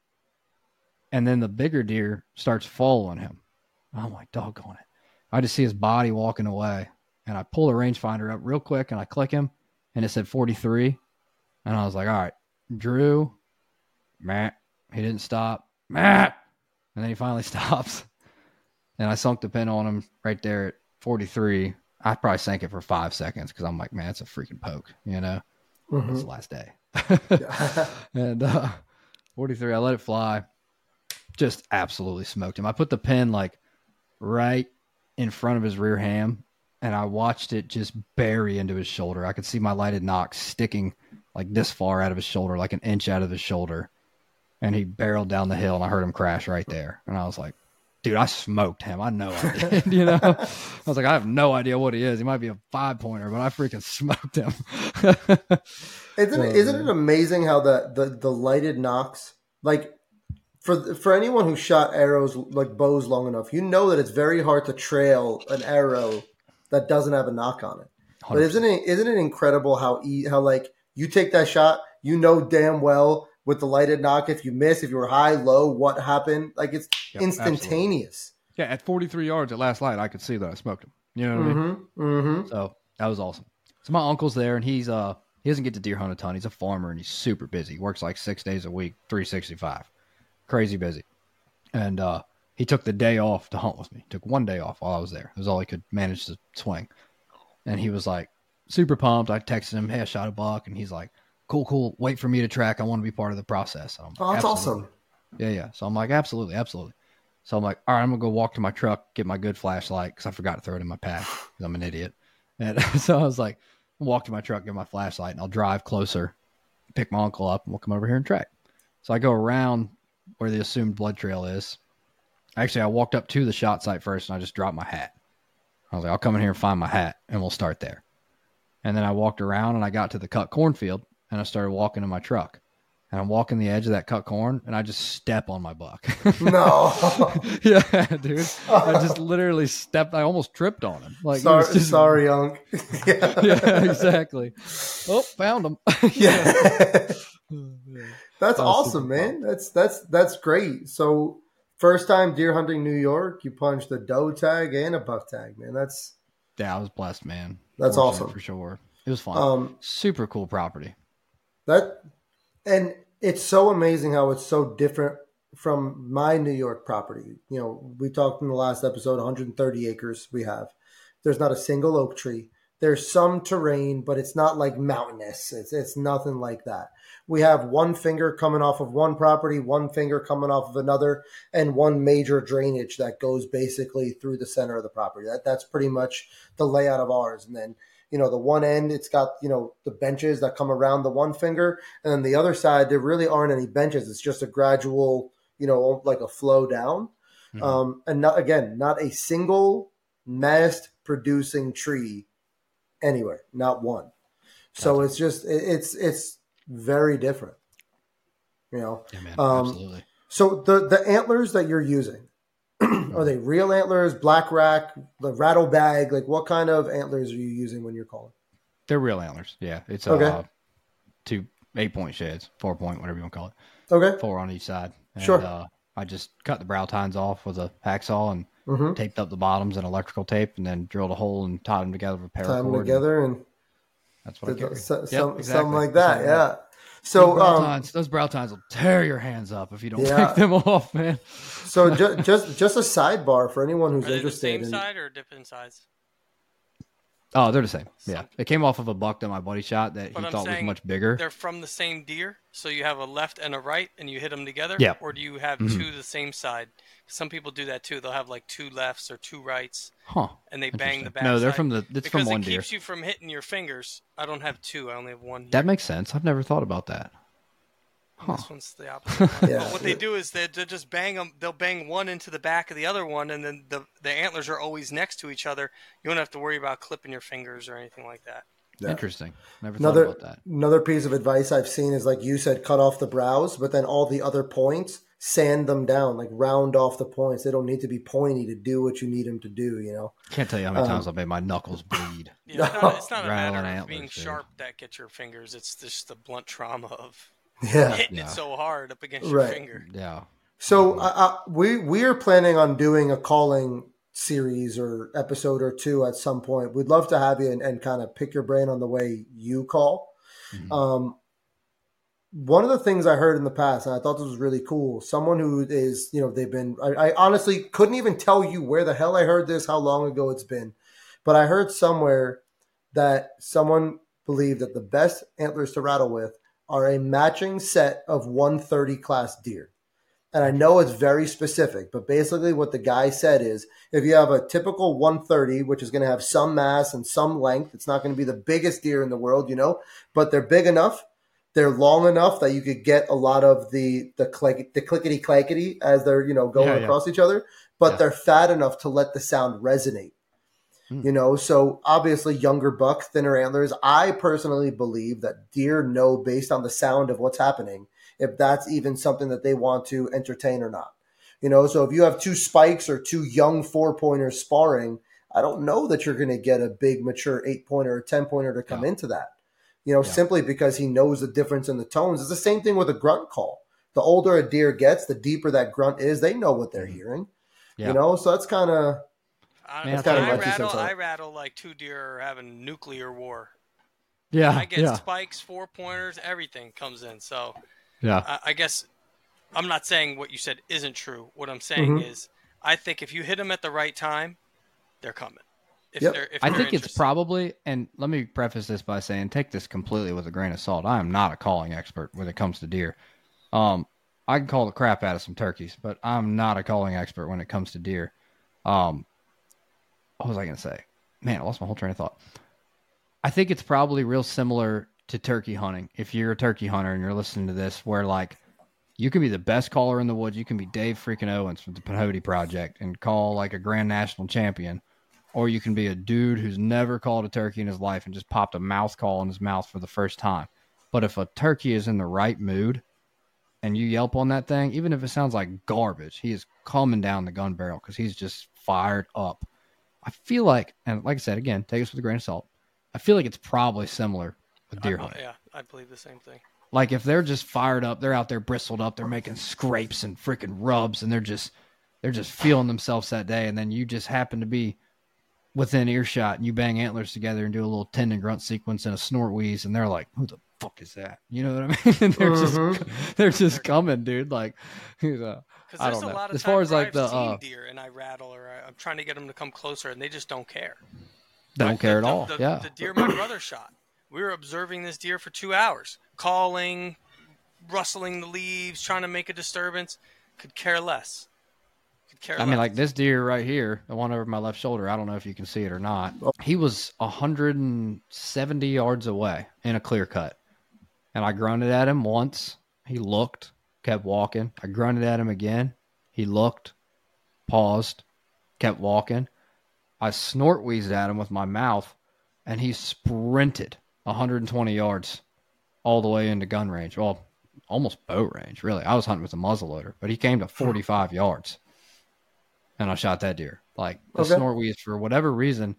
And then the bigger deer starts following him. I'm like, doggone it. I just see his body walking away. And I pull the rangefinder up real quick and I click him. And it said forty-three. And I was like, all right, Drew, Matt. He didn't stop. Matt. And then he finally stops. And I sunk the pin on him right there at forty-three. I probably sank it for five seconds because I'm like, man, it's a freaking poke, you know? Mm-hmm. It's the last day. And uh, forty-three, I let it fly. Just absolutely smoked him. I put the pin like right in front of his rear ham, and I watched it just bury into his shoulder. I could see my lighted knock sticking like this far out of his shoulder, like an inch out of his shoulder. And he barreled down the hill, and I heard him crash right there. And I was like, dude, I smoked him. I know I did, you know? I was like, I have no idea what he is. He might be a five-pointer, but I freaking smoked him. isn't, it, isn't it amazing how the, the, the lighted knocks, like, for for anyone who shot arrows, like bows long enough, you know that it's very hard to trail an arrow that doesn't have a knock on it. But isn't it isn't it incredible how, how like, you take that shot, you know damn well with the lighted knock, if you miss, if you were high, low, what happened? Like, it's yep, instantaneous. Absolutely. Yeah, at forty-three yards at last light, I could see that I smoked him. You know what mm-hmm, I mean? Mm-hmm. So that was awesome. So my uncle's there, and he's uh he doesn't get to deer hunt a ton. He's a farmer, and he's super busy. He works like six days a week, three sixty-five. Crazy busy. And uh, he took the day off to hunt with me. Took one day off while I was there. It was all he could manage to swing. And he was like super pumped. I texted him, hey, I shot a buck. And he's like, cool, cool. Wait for me to track. I want to be part of the process. Like, oh, that's absolutely. Awesome. Yeah, yeah. So I'm like, absolutely, absolutely. So I'm like, all right, I'm going to go walk to my truck, get my good flashlight, because I forgot to throw it in my pack because I'm an idiot. And so I was like, I'll walk to my truck, get my flashlight, and I'll drive closer, pick my uncle up, and we'll come over here and track. So I go around where the assumed blood trail is. Actually, I walked up to the shot site first, and I just dropped my hat. I was like, I'll come in here and find my hat, and we'll start there. And then I walked around, and I got to the cut cornfield, and I started walking to my truck. And I'm walking the edge of that cut corn, and I just step on my buck. No. Yeah, dude. I just literally stepped. I almost tripped on him. Like, sorry, just, sorry, Unc. Yeah. Yeah, exactly. Oh, found him. Yeah. That's awesome, man. That's that's that's great. So, first time deer hunting New York, you punched a doe tag and a buck tag, man. That's yeah, I was blessed, man. That's Fortunate awesome for sure. It was fun. Um, Super cool property. That and it's so amazing how it's so different from my New York property. You know, we talked in the last episode, one hundred thirty acres we have. There's not a single oak tree. There's some terrain, but it's not like mountainous. It's it's nothing like that. We have one finger coming off of one property, one finger coming off of another, and one major drainage that goes basically through the center of the property. That that's pretty much the layout of ours. And then, you know, the one end, it's got, you know, the benches that come around the one finger. And then the other side, there really aren't any benches. It's just a gradual, you know, like a flow down. Mm-hmm. Um, and not, again, not a single mast producing tree anywhere, not one. So it's just it, it's it's very different, you know. Yeah, man, um, absolutely. So the the antlers that you're using, are they real antlers, black rack, the rattle bag? Like, what kind of antlers are you using when you're calling? They're real antlers. Yeah, it's okay. uh, two eight point sheds, four point, whatever you want to call it. Okay, four on each side. And, sure. Uh, I just cut the brow tines off with a hacksaw and mm-hmm. taped up the bottoms and electrical tape, and then drilled a hole and tied them together with paracord. Tied them together, and, and that's what I carry. So, yep, some, exactly. Something like that, exactly. yeah. So those brow, um, tines, those brow tines will tear your hands up if you don't yeah. take them off, man. So just just just a sidebar for anyone who's Are they interested. the same in, side or different sides? Oh, they're the same. Yeah, it came off of a buck that my buddy shot that But he I'm thought was saying much bigger. They're from the same deer, so you have a left and a right, and you hit them together. Yeah. Or do you have mm-hmm. two the same side? Some people do that too. They'll have like two lefts or two rights, huh? And they bang the back. No, they're side. from the. It's because from one it deer. keeps you from hitting your fingers. I don't have two. I only have one. Here. That makes sense. I've never thought about that. Huh. This one's the opposite. One. Yeah. But what they do is they they just bang them. They'll bang one into the back of the other one, and then the the antlers are always next to each other. You don't have to worry about clipping your fingers or anything like that. Yeah. Interesting. Never another, thought about that. Another piece of advice I've seen is, like you said, cut off the brows, but then all the other points, sand them down, like round off the points. They don't need to be pointy to do what you need them to do, you know? Can't tell you how many um, times I've made my knuckles bleed. Yeah, it's not, it's not a Rattling matter of antlers, being dude. sharp that gets your fingers. It's just the blunt trauma of Yeah. hitting Yeah. it so hard up against Right. your finger. Yeah. So uh, uh, we we are planning on doing a calling series or episode or two at some point. We'd love to have you and, and kind of pick your brain on the way you call. Mm-hmm. Um, one of the things I heard in the past, and I thought this was really cool, someone who is, you know, they've been, I, I honestly couldn't even tell you where the hell I heard this, how long ago it's been, but I heard somewhere that someone believed that the best antlers to rattle with are a matching set of one thirty class deer. And I know it's very specific, but basically what the guy said is, if you have a typical one thirty, which is going to have some mass and some length, it's not going to be the biggest deer in the world, you know, but they're big enough, they're long enough that you could get a lot of the the, click, the clickety clackety as they're, you know, going Yeah, yeah. across each other, but Yeah. they're fat enough to let the sound resonate. Hmm. You know, so obviously younger buck, thinner antlers. I personally believe that deer know based on the sound of what's happening if that's even something that they want to entertain or not. You know, so if you have two spikes or two young four pointers sparring, I don't know that you're going to get a big mature eight pointer or ten pointer to come Yeah. into that, you know, Yeah. simply because he knows the difference in the tones. It's the same thing with a grunt call. The older a deer gets, the deeper that grunt is. They know what they're Mm-hmm. hearing, Yeah. you know, so that's kind of, I, Man, when that's I, kinda my two rattle, cents on it. I rattle like two deer are having nuclear war. Yeah. I get yeah. spikes, four pointers, everything comes in. So Yeah. I, I guess I'm not saying what you said isn't true. What I'm saying Mhm. is, I think if you hit them at the right time, they're coming. If Yep. they're, if I they're think it's interested. probably, and let me preface this by saying, take this completely with a grain of salt. I am not a calling expert when it comes to deer. Um, I can call the crap out of some turkeys, but I'm not a calling expert when it comes to deer. Um, what was I going to say? Man, I lost my whole train of thought. I think it's probably real similar to turkey hunting. If you're a turkey hunter and you're listening to this, where like you can be the best caller in the woods, you can be Dave freaking Owens from the Peyote Project and call like a grand national champion, or you can be a dude who's never called a turkey in his life and just popped a mouth call in his mouth for the first time. But if a turkey is in the right mood and you yelp on that thing, even if it sounds like garbage, he is coming down the gun barrel because he's just fired up. I feel like, and like I said, again, take this with a grain of salt, I feel like it's probably similar with deer I, hunting. yeah, I believe the same thing. Like if they're just fired up, they're out there bristled up, they're making scrapes and freaking rubs, and they're just they're just feeling themselves that day, and then you just happen to be within earshot and you bang antlers together and do a little tendon grunt sequence and a snort wheeze, and they're like, who the fuck is that? You know what I mean? And they're Mhm. just they're just coming, dude. Like, you know, Because I there's don't a know. lot of As far times as like where the I've seen uh, deer and I rattle or I, I'm trying to get them to come closer and they just don't care. don't Like, care the, at all. The, yeah. the deer my brother shot. We were observing this deer for two hours, calling, rustling the leaves, trying to make a disturbance. Could care less. Could care I mean, less. like this deer right here, the one over my left shoulder, I don't know if you can see it or not. He was one hundred seventy yards away in a clear cut. And I grunted at him once. He looked, kept walking. I grunted at him again. He looked, paused, kept walking. I snort wheezed at him with my mouth, and he sprinted one hundred twenty yards all the way into gun range. Well, almost bow range, really. I was hunting with a muzzleloader, but he came to forty-five yards, and I shot that deer. Like, the Okay. snort wheeze, for whatever reason,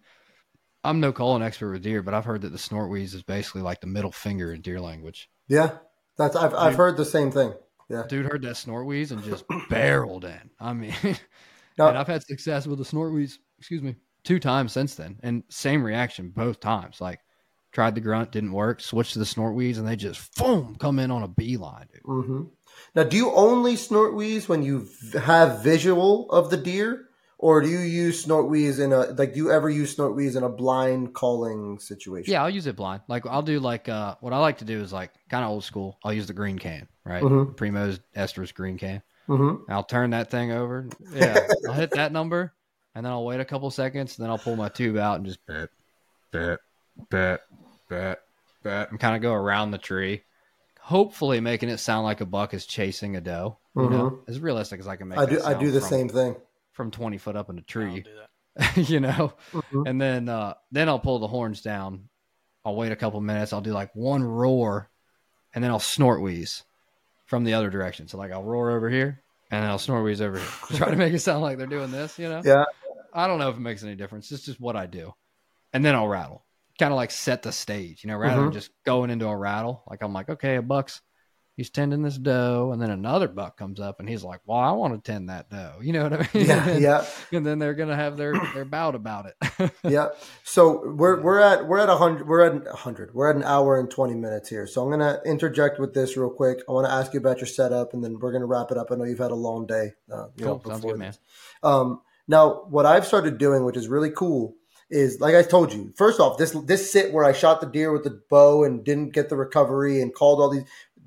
I'm no calling expert with deer, but I've heard that the snort wheeze is basically like the middle finger in deer language. Yeah, that's I've I've heard the same thing. Yeah, Dude heard that snort wheeze and just barreled in. I mean, No. and I've had success with the snort wheeze, excuse me, two times since then. And same reaction both times. Like, tried the grunt, didn't work, switched to the snort wheeze, and they just, boom, come in on a beeline, dude. Mm-hmm. Now, do you only snort wheeze when you v- have visual of the deer, or do you use snort wheeze in a like? Do you ever use snort wheeze in a blind calling situation? Yeah, I'll use it blind. Like, I'll do like, uh, what I like to do is like kind of old school. I'll use the green can, right? Mhm. Primo's Estrus green can. Mm-hmm. And I'll turn that thing over. Yeah, I'll hit that number, and then I'll wait a couple seconds, and then I'll pull my tube out and just bet, bet, bet, bet, bet, and kind of go around the tree, hopefully making it sound like a buck is chasing a doe. You know, as realistic as I can make. I that do. I sound do the from, same thing. from twenty foot up in a I tree. don't do that. You know, Mhm. and then uh, then I'll pull the horns down. I'll wait a couple minutes. I'll do like one roar, and then I'll snort wheeze from the other direction. So like I'll roar over here, and then I'll snort wheeze over here. Try to make it sound like they're doing this. You know. Yeah. I don't know if it makes any difference. It's just what I do. And then I'll rattle. Kind of like set the stage, you know, rather than Mhm. just going into a rattle. Like I'm like, okay, a buck's, he's tending this doe. And then another buck comes up and he's like, well, I want to tend that doe. You know what I mean? Yeah. and, Yeah. and then they're going to have their, their bout about it. Yeah. So we're we're at we're at a hundred we're at a hundred we're at an hour and twenty minutes here. So I'm gonna interject with this real quick. I want to ask you about your setup, and then we're gonna wrap it up. I know you've had a long day. Uh, you know, Cool. Sounds before good, man. this. Um, now, what I've started doing, which is really cool, is like I told you. First off, this this sit where I shot the deer with the bow and didn't get the recovery and called all these,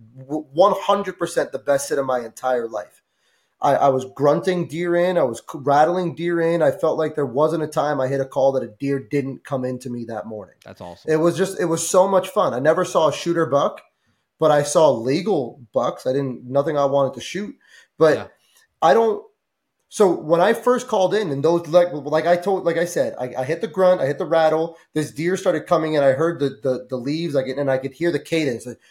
one hundred percent the best sit of my entire life. I, I was grunting deer in. I was rattling deer in. I felt like there wasn't a time I hit a call that a deer didn't come into me that morning. That's awesome. It was just, it was so much fun. I never saw a shooter buck, but I saw legal bucks. I didn't, nothing I wanted to shoot, but Yeah. I don't. So when I first called in, and those like like I told, like I said, I, I hit the grunt, I hit the rattle. This deer started coming in. I heard the the, the leaves, like, and I could hear the cadence, like,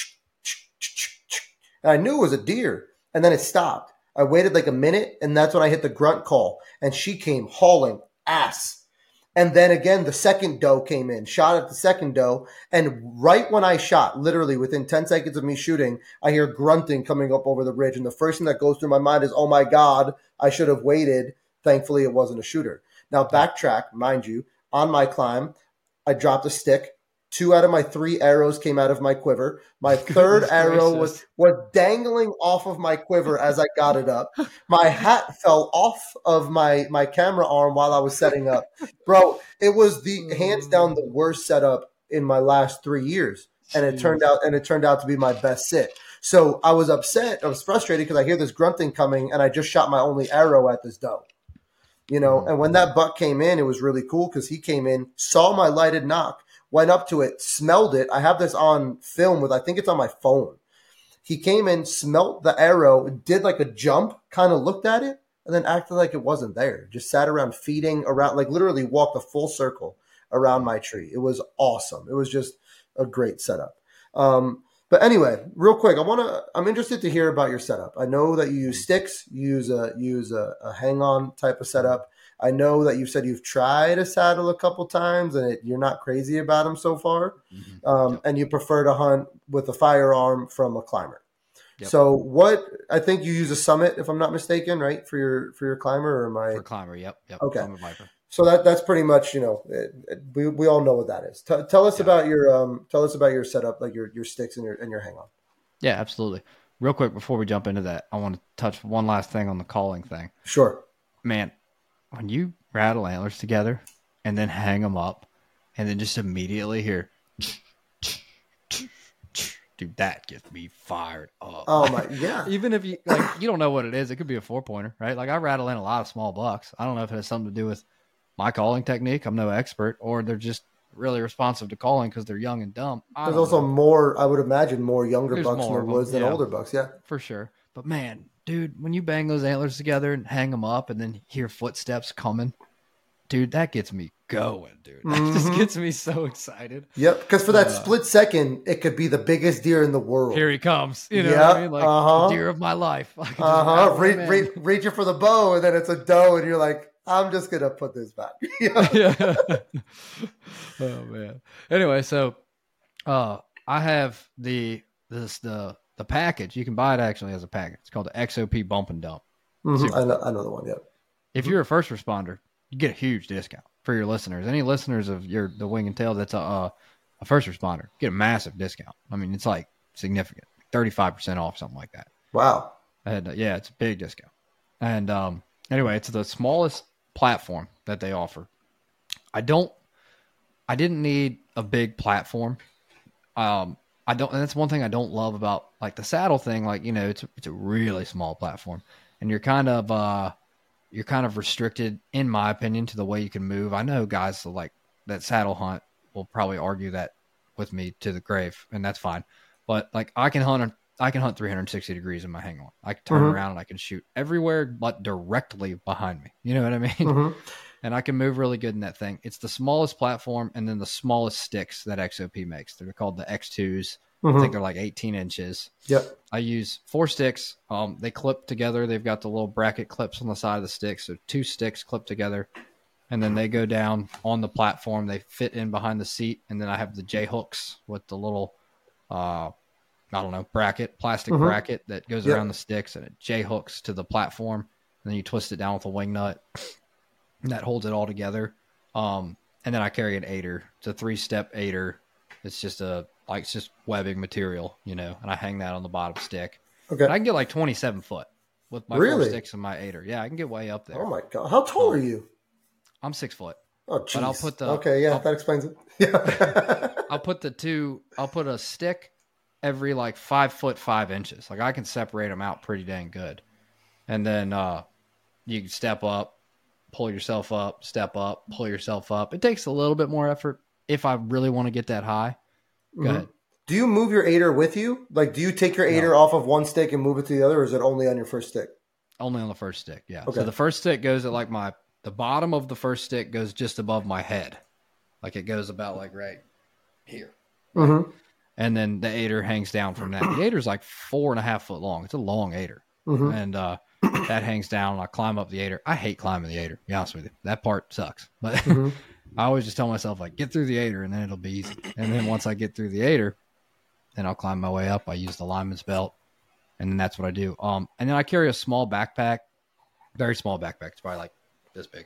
and I knew it was a deer. And then it stopped. I waited like a minute, and that's when I hit the grunt call, and she came hauling ass. And then again, the second doe came in, shot at the second doe. And right when I shot, literally within ten seconds of me shooting, I hear grunting coming up over the ridge. And the first thing that goes through my mind is, oh my God, I should have waited. Thankfully, it wasn't a shooter. Now, backtrack, mind you, on my climb, I dropped a stick. Two out of my three arrows came out of my quiver. My third Goodness arrow was, gracious. was dangling off of my quiver as I got it up. My hat fell off of my, my camera arm while I was setting up. Bro, it was the hands down the worst setup in my last three years. And it turned out and it turned out to be my best sit. So I was upset. I was frustrated because I hear this grunting coming, and I just shot my only arrow at this doe. You know, and when that buck came in, it was really cool because he came in, saw my lighted knock, went up to it, smelled it. I have this on film with, I think it's on my phone. He came in, smelt the arrow, did like a jump, kind of looked at it, and then acted like it wasn't there. Just sat around feeding around, like literally walked a full circle around my tree. It was awesome. It was just a great setup. Um, but anyway, real quick, I want to, I'm interested to hear about your setup. I know that you use sticks, you use a, use a, a hang-on type of setup. I know that you've said you've tried a saddle a couple times and it, you're not crazy about them so far. Mm-hmm. Um, Yep. And you prefer to hunt with a firearm from a climber. Yep. So what, I think you use a Summit, if I'm not mistaken, right? For your, for your climber, or am I? For climber, yep. yep. Okay. I'm a Viper. So that that's pretty much, you know, it, it, we we all know what that is. T- tell us Yeah. about your um tell us about your setup, like your your sticks and your and your hang on. Yeah, absolutely. Real quick, before we jump into that, I want to touch one last thing on the calling thing. Sure. Man, when you rattle antlers together and then hang them up and then just immediately hear, dude, that gets me fired up. Oh my, yeah. Even if you like, you don't know what it is. It could be a four pointer, right? Like I rattle in a lot of small bucks. I don't know if it has something to do with my calling technique. I'm no expert, or they're just really responsive to calling because they're young and dumb. I There's don't also know. more, I would imagine, more younger There's bucks in more the of them, woods than yeah. older bucks. Yeah. For sure. But man, dude, when you bang those antlers together and hang them up and then hear footsteps coming, dude, that gets me going, dude. That mm-hmm. just gets me so excited. Yep, because for that uh, split second, it could be the biggest deer in the world. Here he comes. You know yep, what I mean? Like uh-huh. the deer of my life. uh-huh. Re- re- reaching for the bow, and then it's a doe, and you're like, I'm just going to put this back. yeah. Oh, man. Anyway, so uh, I have the this the the package. You can buy it actually as a package. It's called the X O P Bump and Dump. Mm-hmm. I know, I know the one, yeah. If you're a first responder, you get a huge discount for your listeners. Any listeners of your the Wing and Tail that's a, a, a first responder, get a massive discount. I mean, it's like significant, thirty-five percent off, something like that. Wow. And uh, yeah, it's a big discount. And um, anyway, it's the smallest platform that they offer. I don't, I didn't need a big platform. Um, I don't, and that's one thing I don't love about like the saddle thing. Like, you know, it's, it's a really small platform and you're kind of, uh, you're kind of restricted, in my opinion, to the way you can move. I know guys like that saddle hunt will probably argue that with me to the grave, and that's fine. But like I can hunt, I can hunt three hundred sixty degrees in my hang on. I can turn mm-hmm. around and I can shoot everywhere, but directly behind me. You know what I mean? Mm-hmm. And I can move really good in that thing. It's the smallest platform, and then the smallest sticks that X O P makes. They're called the X twos. Mm-hmm. I think they're like eighteen inches. Yep. I use four sticks. Um, they clip together. They've got the little bracket clips on the side of the stick. So two sticks clip together, and then they go down on the platform. They fit in behind the seat, and then I have the J hooks with the little, uh, I don't know, bracket, plastic mm-hmm. bracket that goes yep. around the sticks, and it J hooks to the platform. And then you twist it down with a wing nut, and that holds it all together. Um, and then I carry an aider. It's a three-step aider. It's just a like it's just webbing material, you know, and I hang that on the bottom stick. Okay. And I can get like twenty-seven foot with my really? four sticks and my aider. Yeah, I can get way up there. Oh my God. How tall um, are you? I'm six foot. Oh, geez. But I'll put the Okay, yeah, I'll, that explains it. Yeah. I'll put the two I'll put a stick every like five foot five inches. Like I can separate them out pretty dang good. And then uh you can step up, pull yourself up, step up, pull yourself up. It takes a little bit more effort if I really want to get that high. Go mm-hmm. ahead. Do you move your aider with you? Like, do you take your aider no. off of one stick and move it to the other, or is it only on your first stick? Only on the first stick, yeah. Okay. So the first stick goes at like my, the bottom of the first stick goes just above my head. Like it goes about like right here. Right? Mm-hmm. And then the aider hangs down from that. The aider's like four and a half foot long. It's a long aider. Mm-hmm. And uh, that hangs down. And I climb up the aider. I hate climbing the aider, to be honest with you. That part sucks. But mm-hmm. I always just tell myself, like, get through the aider, and then it'll be easy. And then once I get through the aider, then I'll climb my way up. I use the lineman's belt, and then that's what I do. Um, and then I carry a small backpack, very small backpack. It's probably like this big.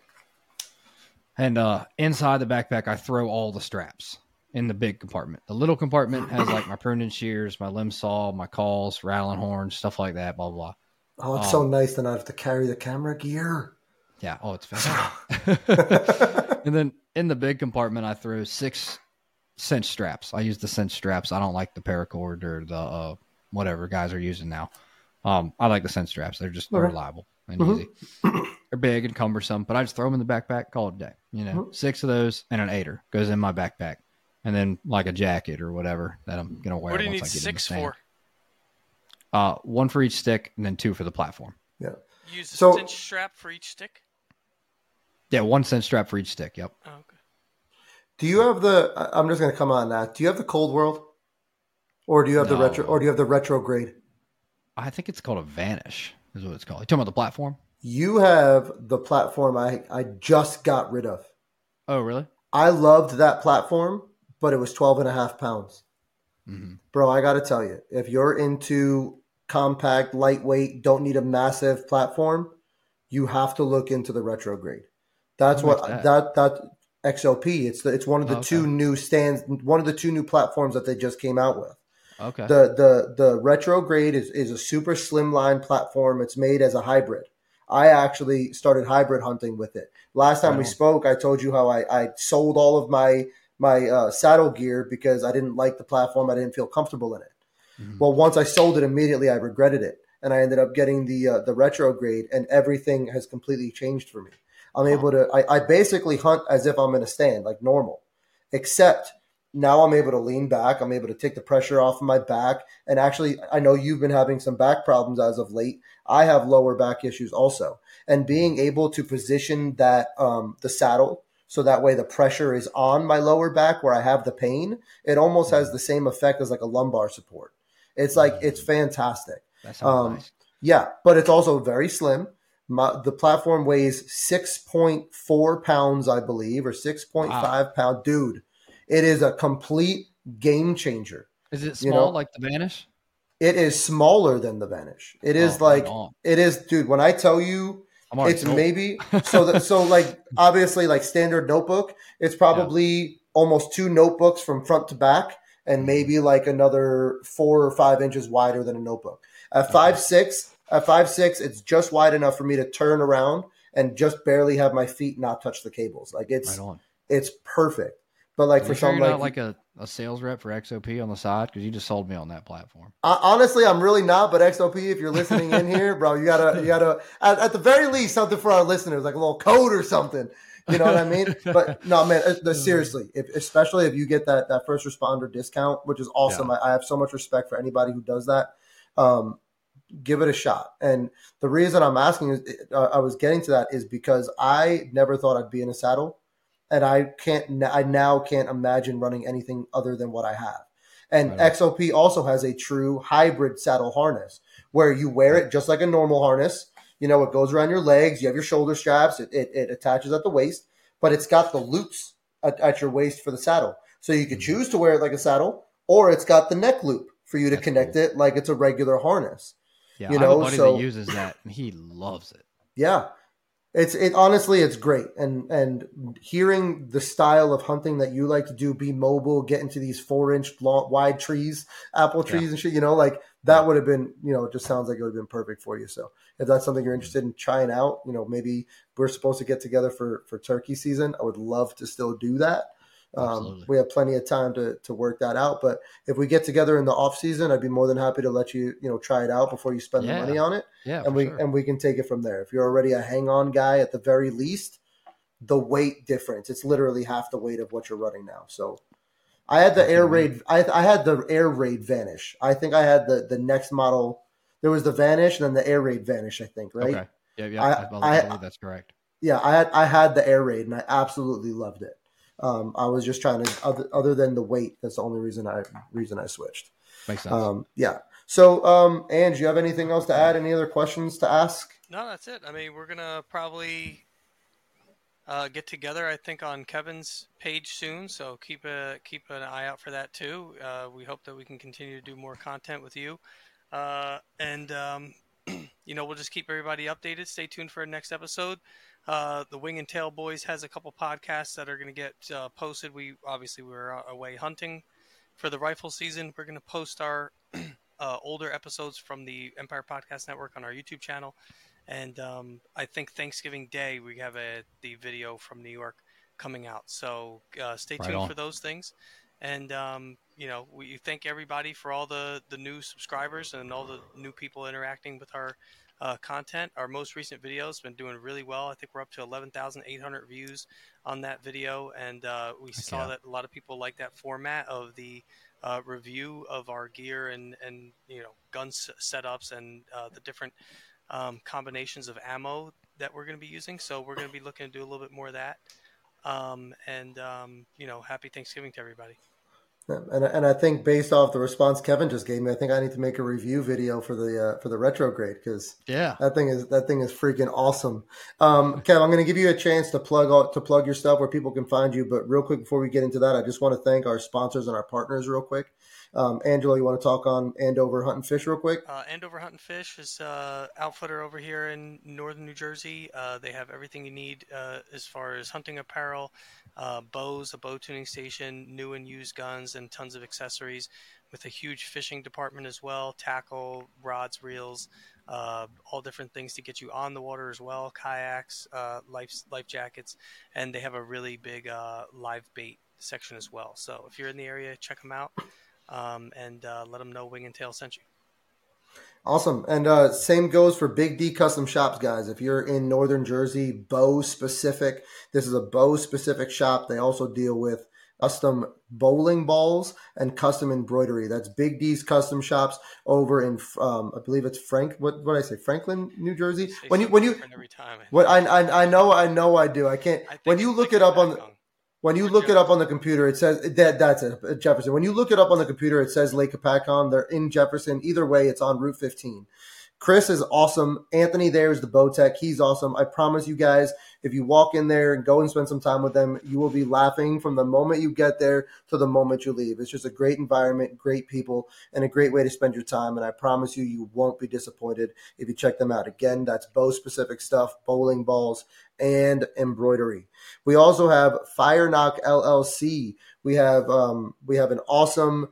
And uh, inside the backpack, I throw all the straps in the big compartment. The little compartment has like my pruning shears, my limb saw, my calls, rattling horns, stuff like that, blah, blah, blah. Oh, it's um, so nice to not have to carry the camera gear. Yeah. Oh, it's fantastic. And then in the big compartment, I throw six cinch straps. I use the cinch straps. I don't like the paracord or the uh, whatever guys are using now. Um, I like the cinch straps. They're just they're okay. reliable and mm-hmm. easy. They're big and cumbersome, but I just throw them in the backpack, call it a day. You know, mm-hmm. six of those and an aider goes in my backpack, and then like a jacket or whatever that I'm gonna wear. What do you once need I get six in the for? Uh, one for each stick, and then two for the platform. Yeah. Use a so, cinch strap for each stick? Yeah, one cinch strap for each stick. Yep. Oh, okay. Do you have the? I'm just going to come on that. Do you have the Cold World, or do you have no. the retro, or do you have the retrograde? I think it's called a Vanish. Is what it's called. You talking about the platform? You have the platform I I just got rid of. Oh, really? I loved that platform, but it was twelve and a half pounds. Mm-hmm. Bro, I got to tell you, if you're into compact, lightweight, don't need a massive platform, you have to look into the retrograde. That's what, what that? that that X O P. It's the, it's one of the oh, okay. two new stands, one of the two new platforms that they just came out with. Okay. The the the retrograde is is a super slimline platform. It's made as a hybrid. I actually started hybrid hunting with it. Last time wow. we spoke, I told you how I, I sold all of my my uh, saddle gear because I didn't like the platform. I didn't feel comfortable in it. Mm-hmm. Well, once I sold it, immediately I regretted it, and I ended up getting the uh, the retrograde, and everything has completely changed for me. I'm able to. I, I basically hunt as if I'm in a stand, like normal, except now I'm able to lean back. I'm able to take the pressure off of my back. And actually, I know you've been having some back problems as of late. I have lower back issues also. And being able to position that um, the saddle so that way the pressure is on my lower back where I have the pain, it almost has the same effect as like a lumbar support. It's like, it's fantastic. That sounds um, nice. Yeah, but it's also very slim. My, the platform weighs six point four pounds, I believe, or six point five wow. pound. Dude, it is a complete game changer. Is it small, you know? Like the Vanish? It is smaller than the Vanish. It is oh, like, it is, dude, when I tell you, it's sold. maybe, so that, so like, obviously like standard notebook, it's probably yeah. almost two notebooks from front to back and maybe like another four or five inches wider than a notebook. At okay. five, six, at five, six, it's just wide enough for me to turn around and just barely have my feet not touch the cables. Like it's, right it's perfect. But like Are for sure some, you're like, not like a, a sales rep for X O P on the side, because you just sold me on that platform. Uh, honestly, I'm really not. But X O P, if you're listening in here, bro, you gotta, you gotta, at, at the very least, something for our listeners, like a little code or something. You know what I mean? But no, man, uh, seriously, if, especially if you get that that first responder discount, which is awesome. Yeah. I, I have so much respect for anybody who does that. Um, give it a shot. And the reason I'm asking is, uh, I was getting to that is because I never thought I'd be in a saddle. And I can't, I now can't imagine running anything other than what I have. And right. X O P also has a true hybrid saddle harness where you wear it just like a normal harness. You know, it goes around your legs. You have your shoulder straps. It, it, it attaches at the waist, but it's got the loops at, at your waist for the saddle. So you could choose to wear it like a saddle, or it's got the neck loop for you to That's connect cool. it like it's a regular harness. Yeah, you I know, have a buddy so, that uses that, and he loves it. Yeah. It's it honestly, it's great. And and hearing the style of hunting that you like to do, be mobile, get into these four inch long, wide trees, apple trees yeah. and shit, you know, like that would have been, you know, it just sounds like it would have been perfect for you. So if that's something you're interested in trying out, you know, maybe we're supposed to get together for, for turkey season. I would love to still do that. Um, we have plenty of time to, to work that out, but if we get together in the off season, I'd be more than happy to let you, you know, try it out before you spend yeah. the money on it. Yeah. And we, sure. and we can take it from there. If you're already a hang on guy at the very least, the weight difference, it's literally half the weight of what you're running now. So I had the That's Air Raid. I, I had the Air Raid Vanish. I think I had the, the next model. There was the Vanish and then the Air Raid Vanish, I think, right? Okay. Yeah. Yeah. I, I, I, I believe that's correct. Yeah. I had, I had the Air Raid and I absolutely loved it. Um, I was just trying to, other, other than the weight, that's the only reason I reason I switched. Makes sense. Um, yeah. So, um, Ange, you have anything else to add? Any other questions to ask? No, that's it. I mean, we're gonna probably uh, get together, I think, on Kevin's page soon. So keep a keep an eye out for that too. Uh, we hope that we can continue to do more content with you, uh, and um, you know, we'll just keep everybody updated. Stay tuned for our next episode. Uh, the Wing and Tail Boys has a couple podcasts that are going to get uh, posted. We obviously we were away hunting for the rifle season. We're going to post our uh, older episodes from the Empire Podcast Network on our YouTube channel. And um, I think Thanksgiving Day we have a the video from New York coming out. So uh, stay tuned right for those things. And um, you know, we thank everybody for all the, the new subscribers and all the new people interacting with our Uh, content. Our most recent video has been doing really well. I think we're up to eleven thousand eight hundred views on that video, and uh, we okay. saw that a lot of people like that format of the uh, review of our gear and, and you know, gun s- setups and uh, the different um, combinations of ammo that we're going to be using. So we're going to be looking to do a little bit more of that. Um, and, um, you know, happy Thanksgiving to everybody. And and I think based off the response Kevin just gave me, I think I need to make a review video for the uh, for the retrograde because yeah, that thing is that thing is freaking awesome. Um, Kev, I'm going to give you a chance to plug all, to plug your stuff where people can find you. But real quick before we get into that, I just want to thank our sponsors and our partners real quick. Um, Angelo, you want to talk on Andover Hunt and Fish real quick? Uh, Andover Hunt and Fish is uh, outfitter over here in northern New Jersey. Uh, they have everything you need uh, as far as hunting apparel, uh, bows, a bow tuning station, new and used guns, and tons of accessories with a huge fishing department as well, tackle, rods, reels, uh, all different things to get you on the water as well, kayaks, uh, life, life jackets, and they have a really big uh, live bait section as well. So if you're in the area, check them out. Um, and uh, let them know Wing and Tail sent you. Awesome. And uh, same goes for Big D Custom Shops, guys. If you're in Northern Jersey, bow specific, this is a bow specific shop. They also deal with custom bowling balls and custom embroidery. That's Big D's Custom Shops over in, um, I believe it's Frank. What what did I say? Franklin, New Jersey. When you when you every time, what I, I I know I know I do. I can't. I When you look it up on the when you look it up on the computer, it says that that's it, Jefferson. When you look it up on the computer, it says Lake Apacon. They're in Jefferson. Either way, it's on Route fifteen. Chris is awesome. Anthony there is the Bowtech. He's awesome. I promise you guys, if you walk in there and go and spend some time with them, you will be laughing from the moment you get there to the moment you leave. It's just a great environment, great people, and a great way to spend your time. And I promise you, you won't be disappointed if you check them out. Again, that's bow-specific stuff, bowling balls, and embroidery. We also have Fire Knock L L C. We have um, we have an awesome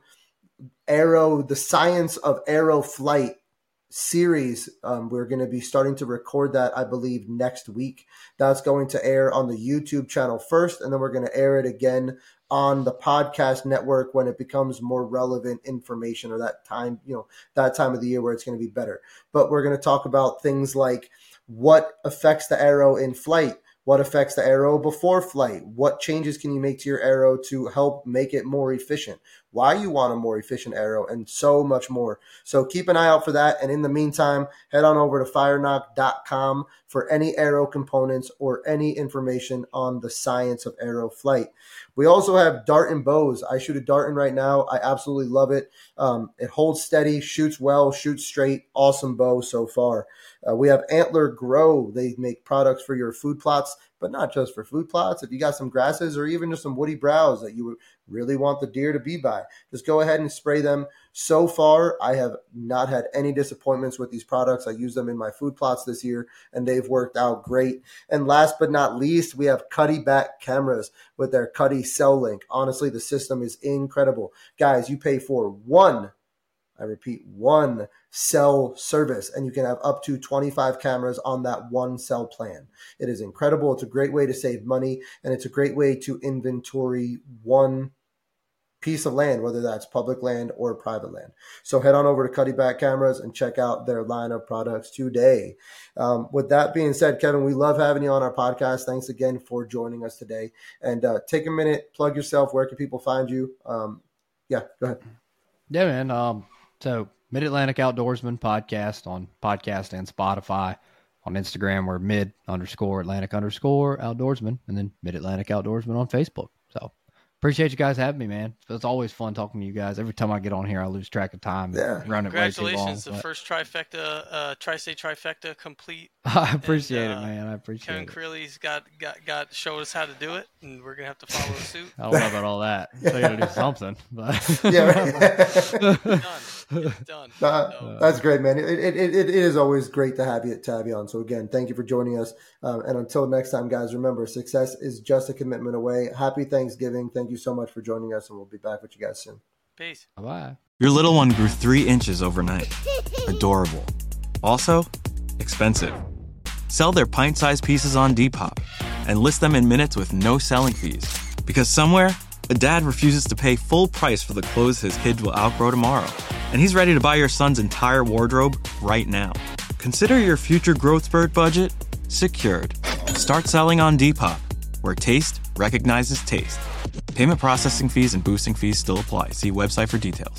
arrow, the science of arrow flight series. Um, we're going to be starting to record that, I believe, next week. That's going to air on the YouTube channel first, and then we're going to air it again on the podcast network when it becomes more relevant information, or that time, you know, that time of the year where it's going to be better. But we're going to talk about things like what affects the arrow in flight, what affects the arrow before flight, what changes can you make to your arrow to help make it more efficient, why you want a more efficient arrow, and so much more. So keep an eye out for that. And in the meantime, head on over to fire knock dot com for any arrow components or any information on the science of arrow flight. We also have Darton bows. I shoot a Darton right now. I absolutely love it. Um, it holds steady, shoots well, shoots straight. Awesome bow so far. Uh, we have Antler Grow. They make products for your food plots, but not just for food plots. If you got some grasses or even just some woody browse that you would really want the deer to be by, just go ahead and spray them. So far, I have not had any disappointments with these products. I use them in my food plots this year, and they've worked out great. And last but not least, we have Cuddy back cameras with their Cuddy Cell Link. Honestly, the system is incredible. Guys, you pay for one, I repeat, one cell service, and you can have up to twenty-five cameras on that one cell plan. It is incredible. It's a great way to save money, and it's a great way to inventory one piece of land, whether that's public land or private land. So head on over to Cuddy Back Cameras and check out their line of products today. Um, with that being said, Kevin, we love having you on our podcast. Thanks again for joining us today. And uh, take a minute, plug yourself. Where can people find you? Um, yeah, go ahead. Yeah, man. Um, so Mid-Atlantic Outdoorsman podcast on podcast and Spotify. On Instagram, we're mid underscore Atlantic underscore outdoorsman, and then Mid-Atlantic Outdoorsman on Facebook. So appreciate you guys having me, man. It's always fun talking to you guys. Every time I get on here, I lose track of time. Yeah. Run it way too long. Congratulations, the but... first trifecta, uh, Tri-State trifecta complete. I appreciate and, it, uh, man. I appreciate Kevin it. Kevin Creeley's got, got, got showed us how to do it, and we're going to have to follow suit. I don't know about all that. So you got to do something. But... yeah, right. It's done. It's done. Uh, so. That's great, man. It, it, it, it is always great to have you, to have you on. So again, thank you for joining us. Um, and until next time, guys, remember, success is just a commitment away. Happy Thanksgiving. Thank you so much for joining us, and we'll be back with you guys soon. Peace. Bye-bye. Your little one grew three inches overnight. Adorable. Also, expensive. Sell their pint-sized pieces on Depop and list them in minutes with no selling fees. Because somewhere, a dad refuses to pay full price for the clothes his kids will outgrow tomorrow. And he's ready to buy your son's entire wardrobe right now. Consider your future growth spurt budget secured. Start selling on Depop, where taste recognizes taste. Payment processing fees and boosting fees still apply. See website for details.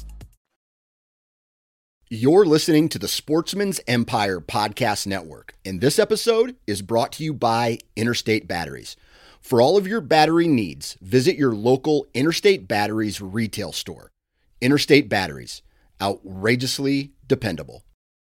You're listening to the Sportsman's Empire Podcast Network, and this episode is brought to you by Interstate Batteries. For all of your battery needs, visit your local Interstate Batteries retail store. Interstate Batteries, outrageously dependable.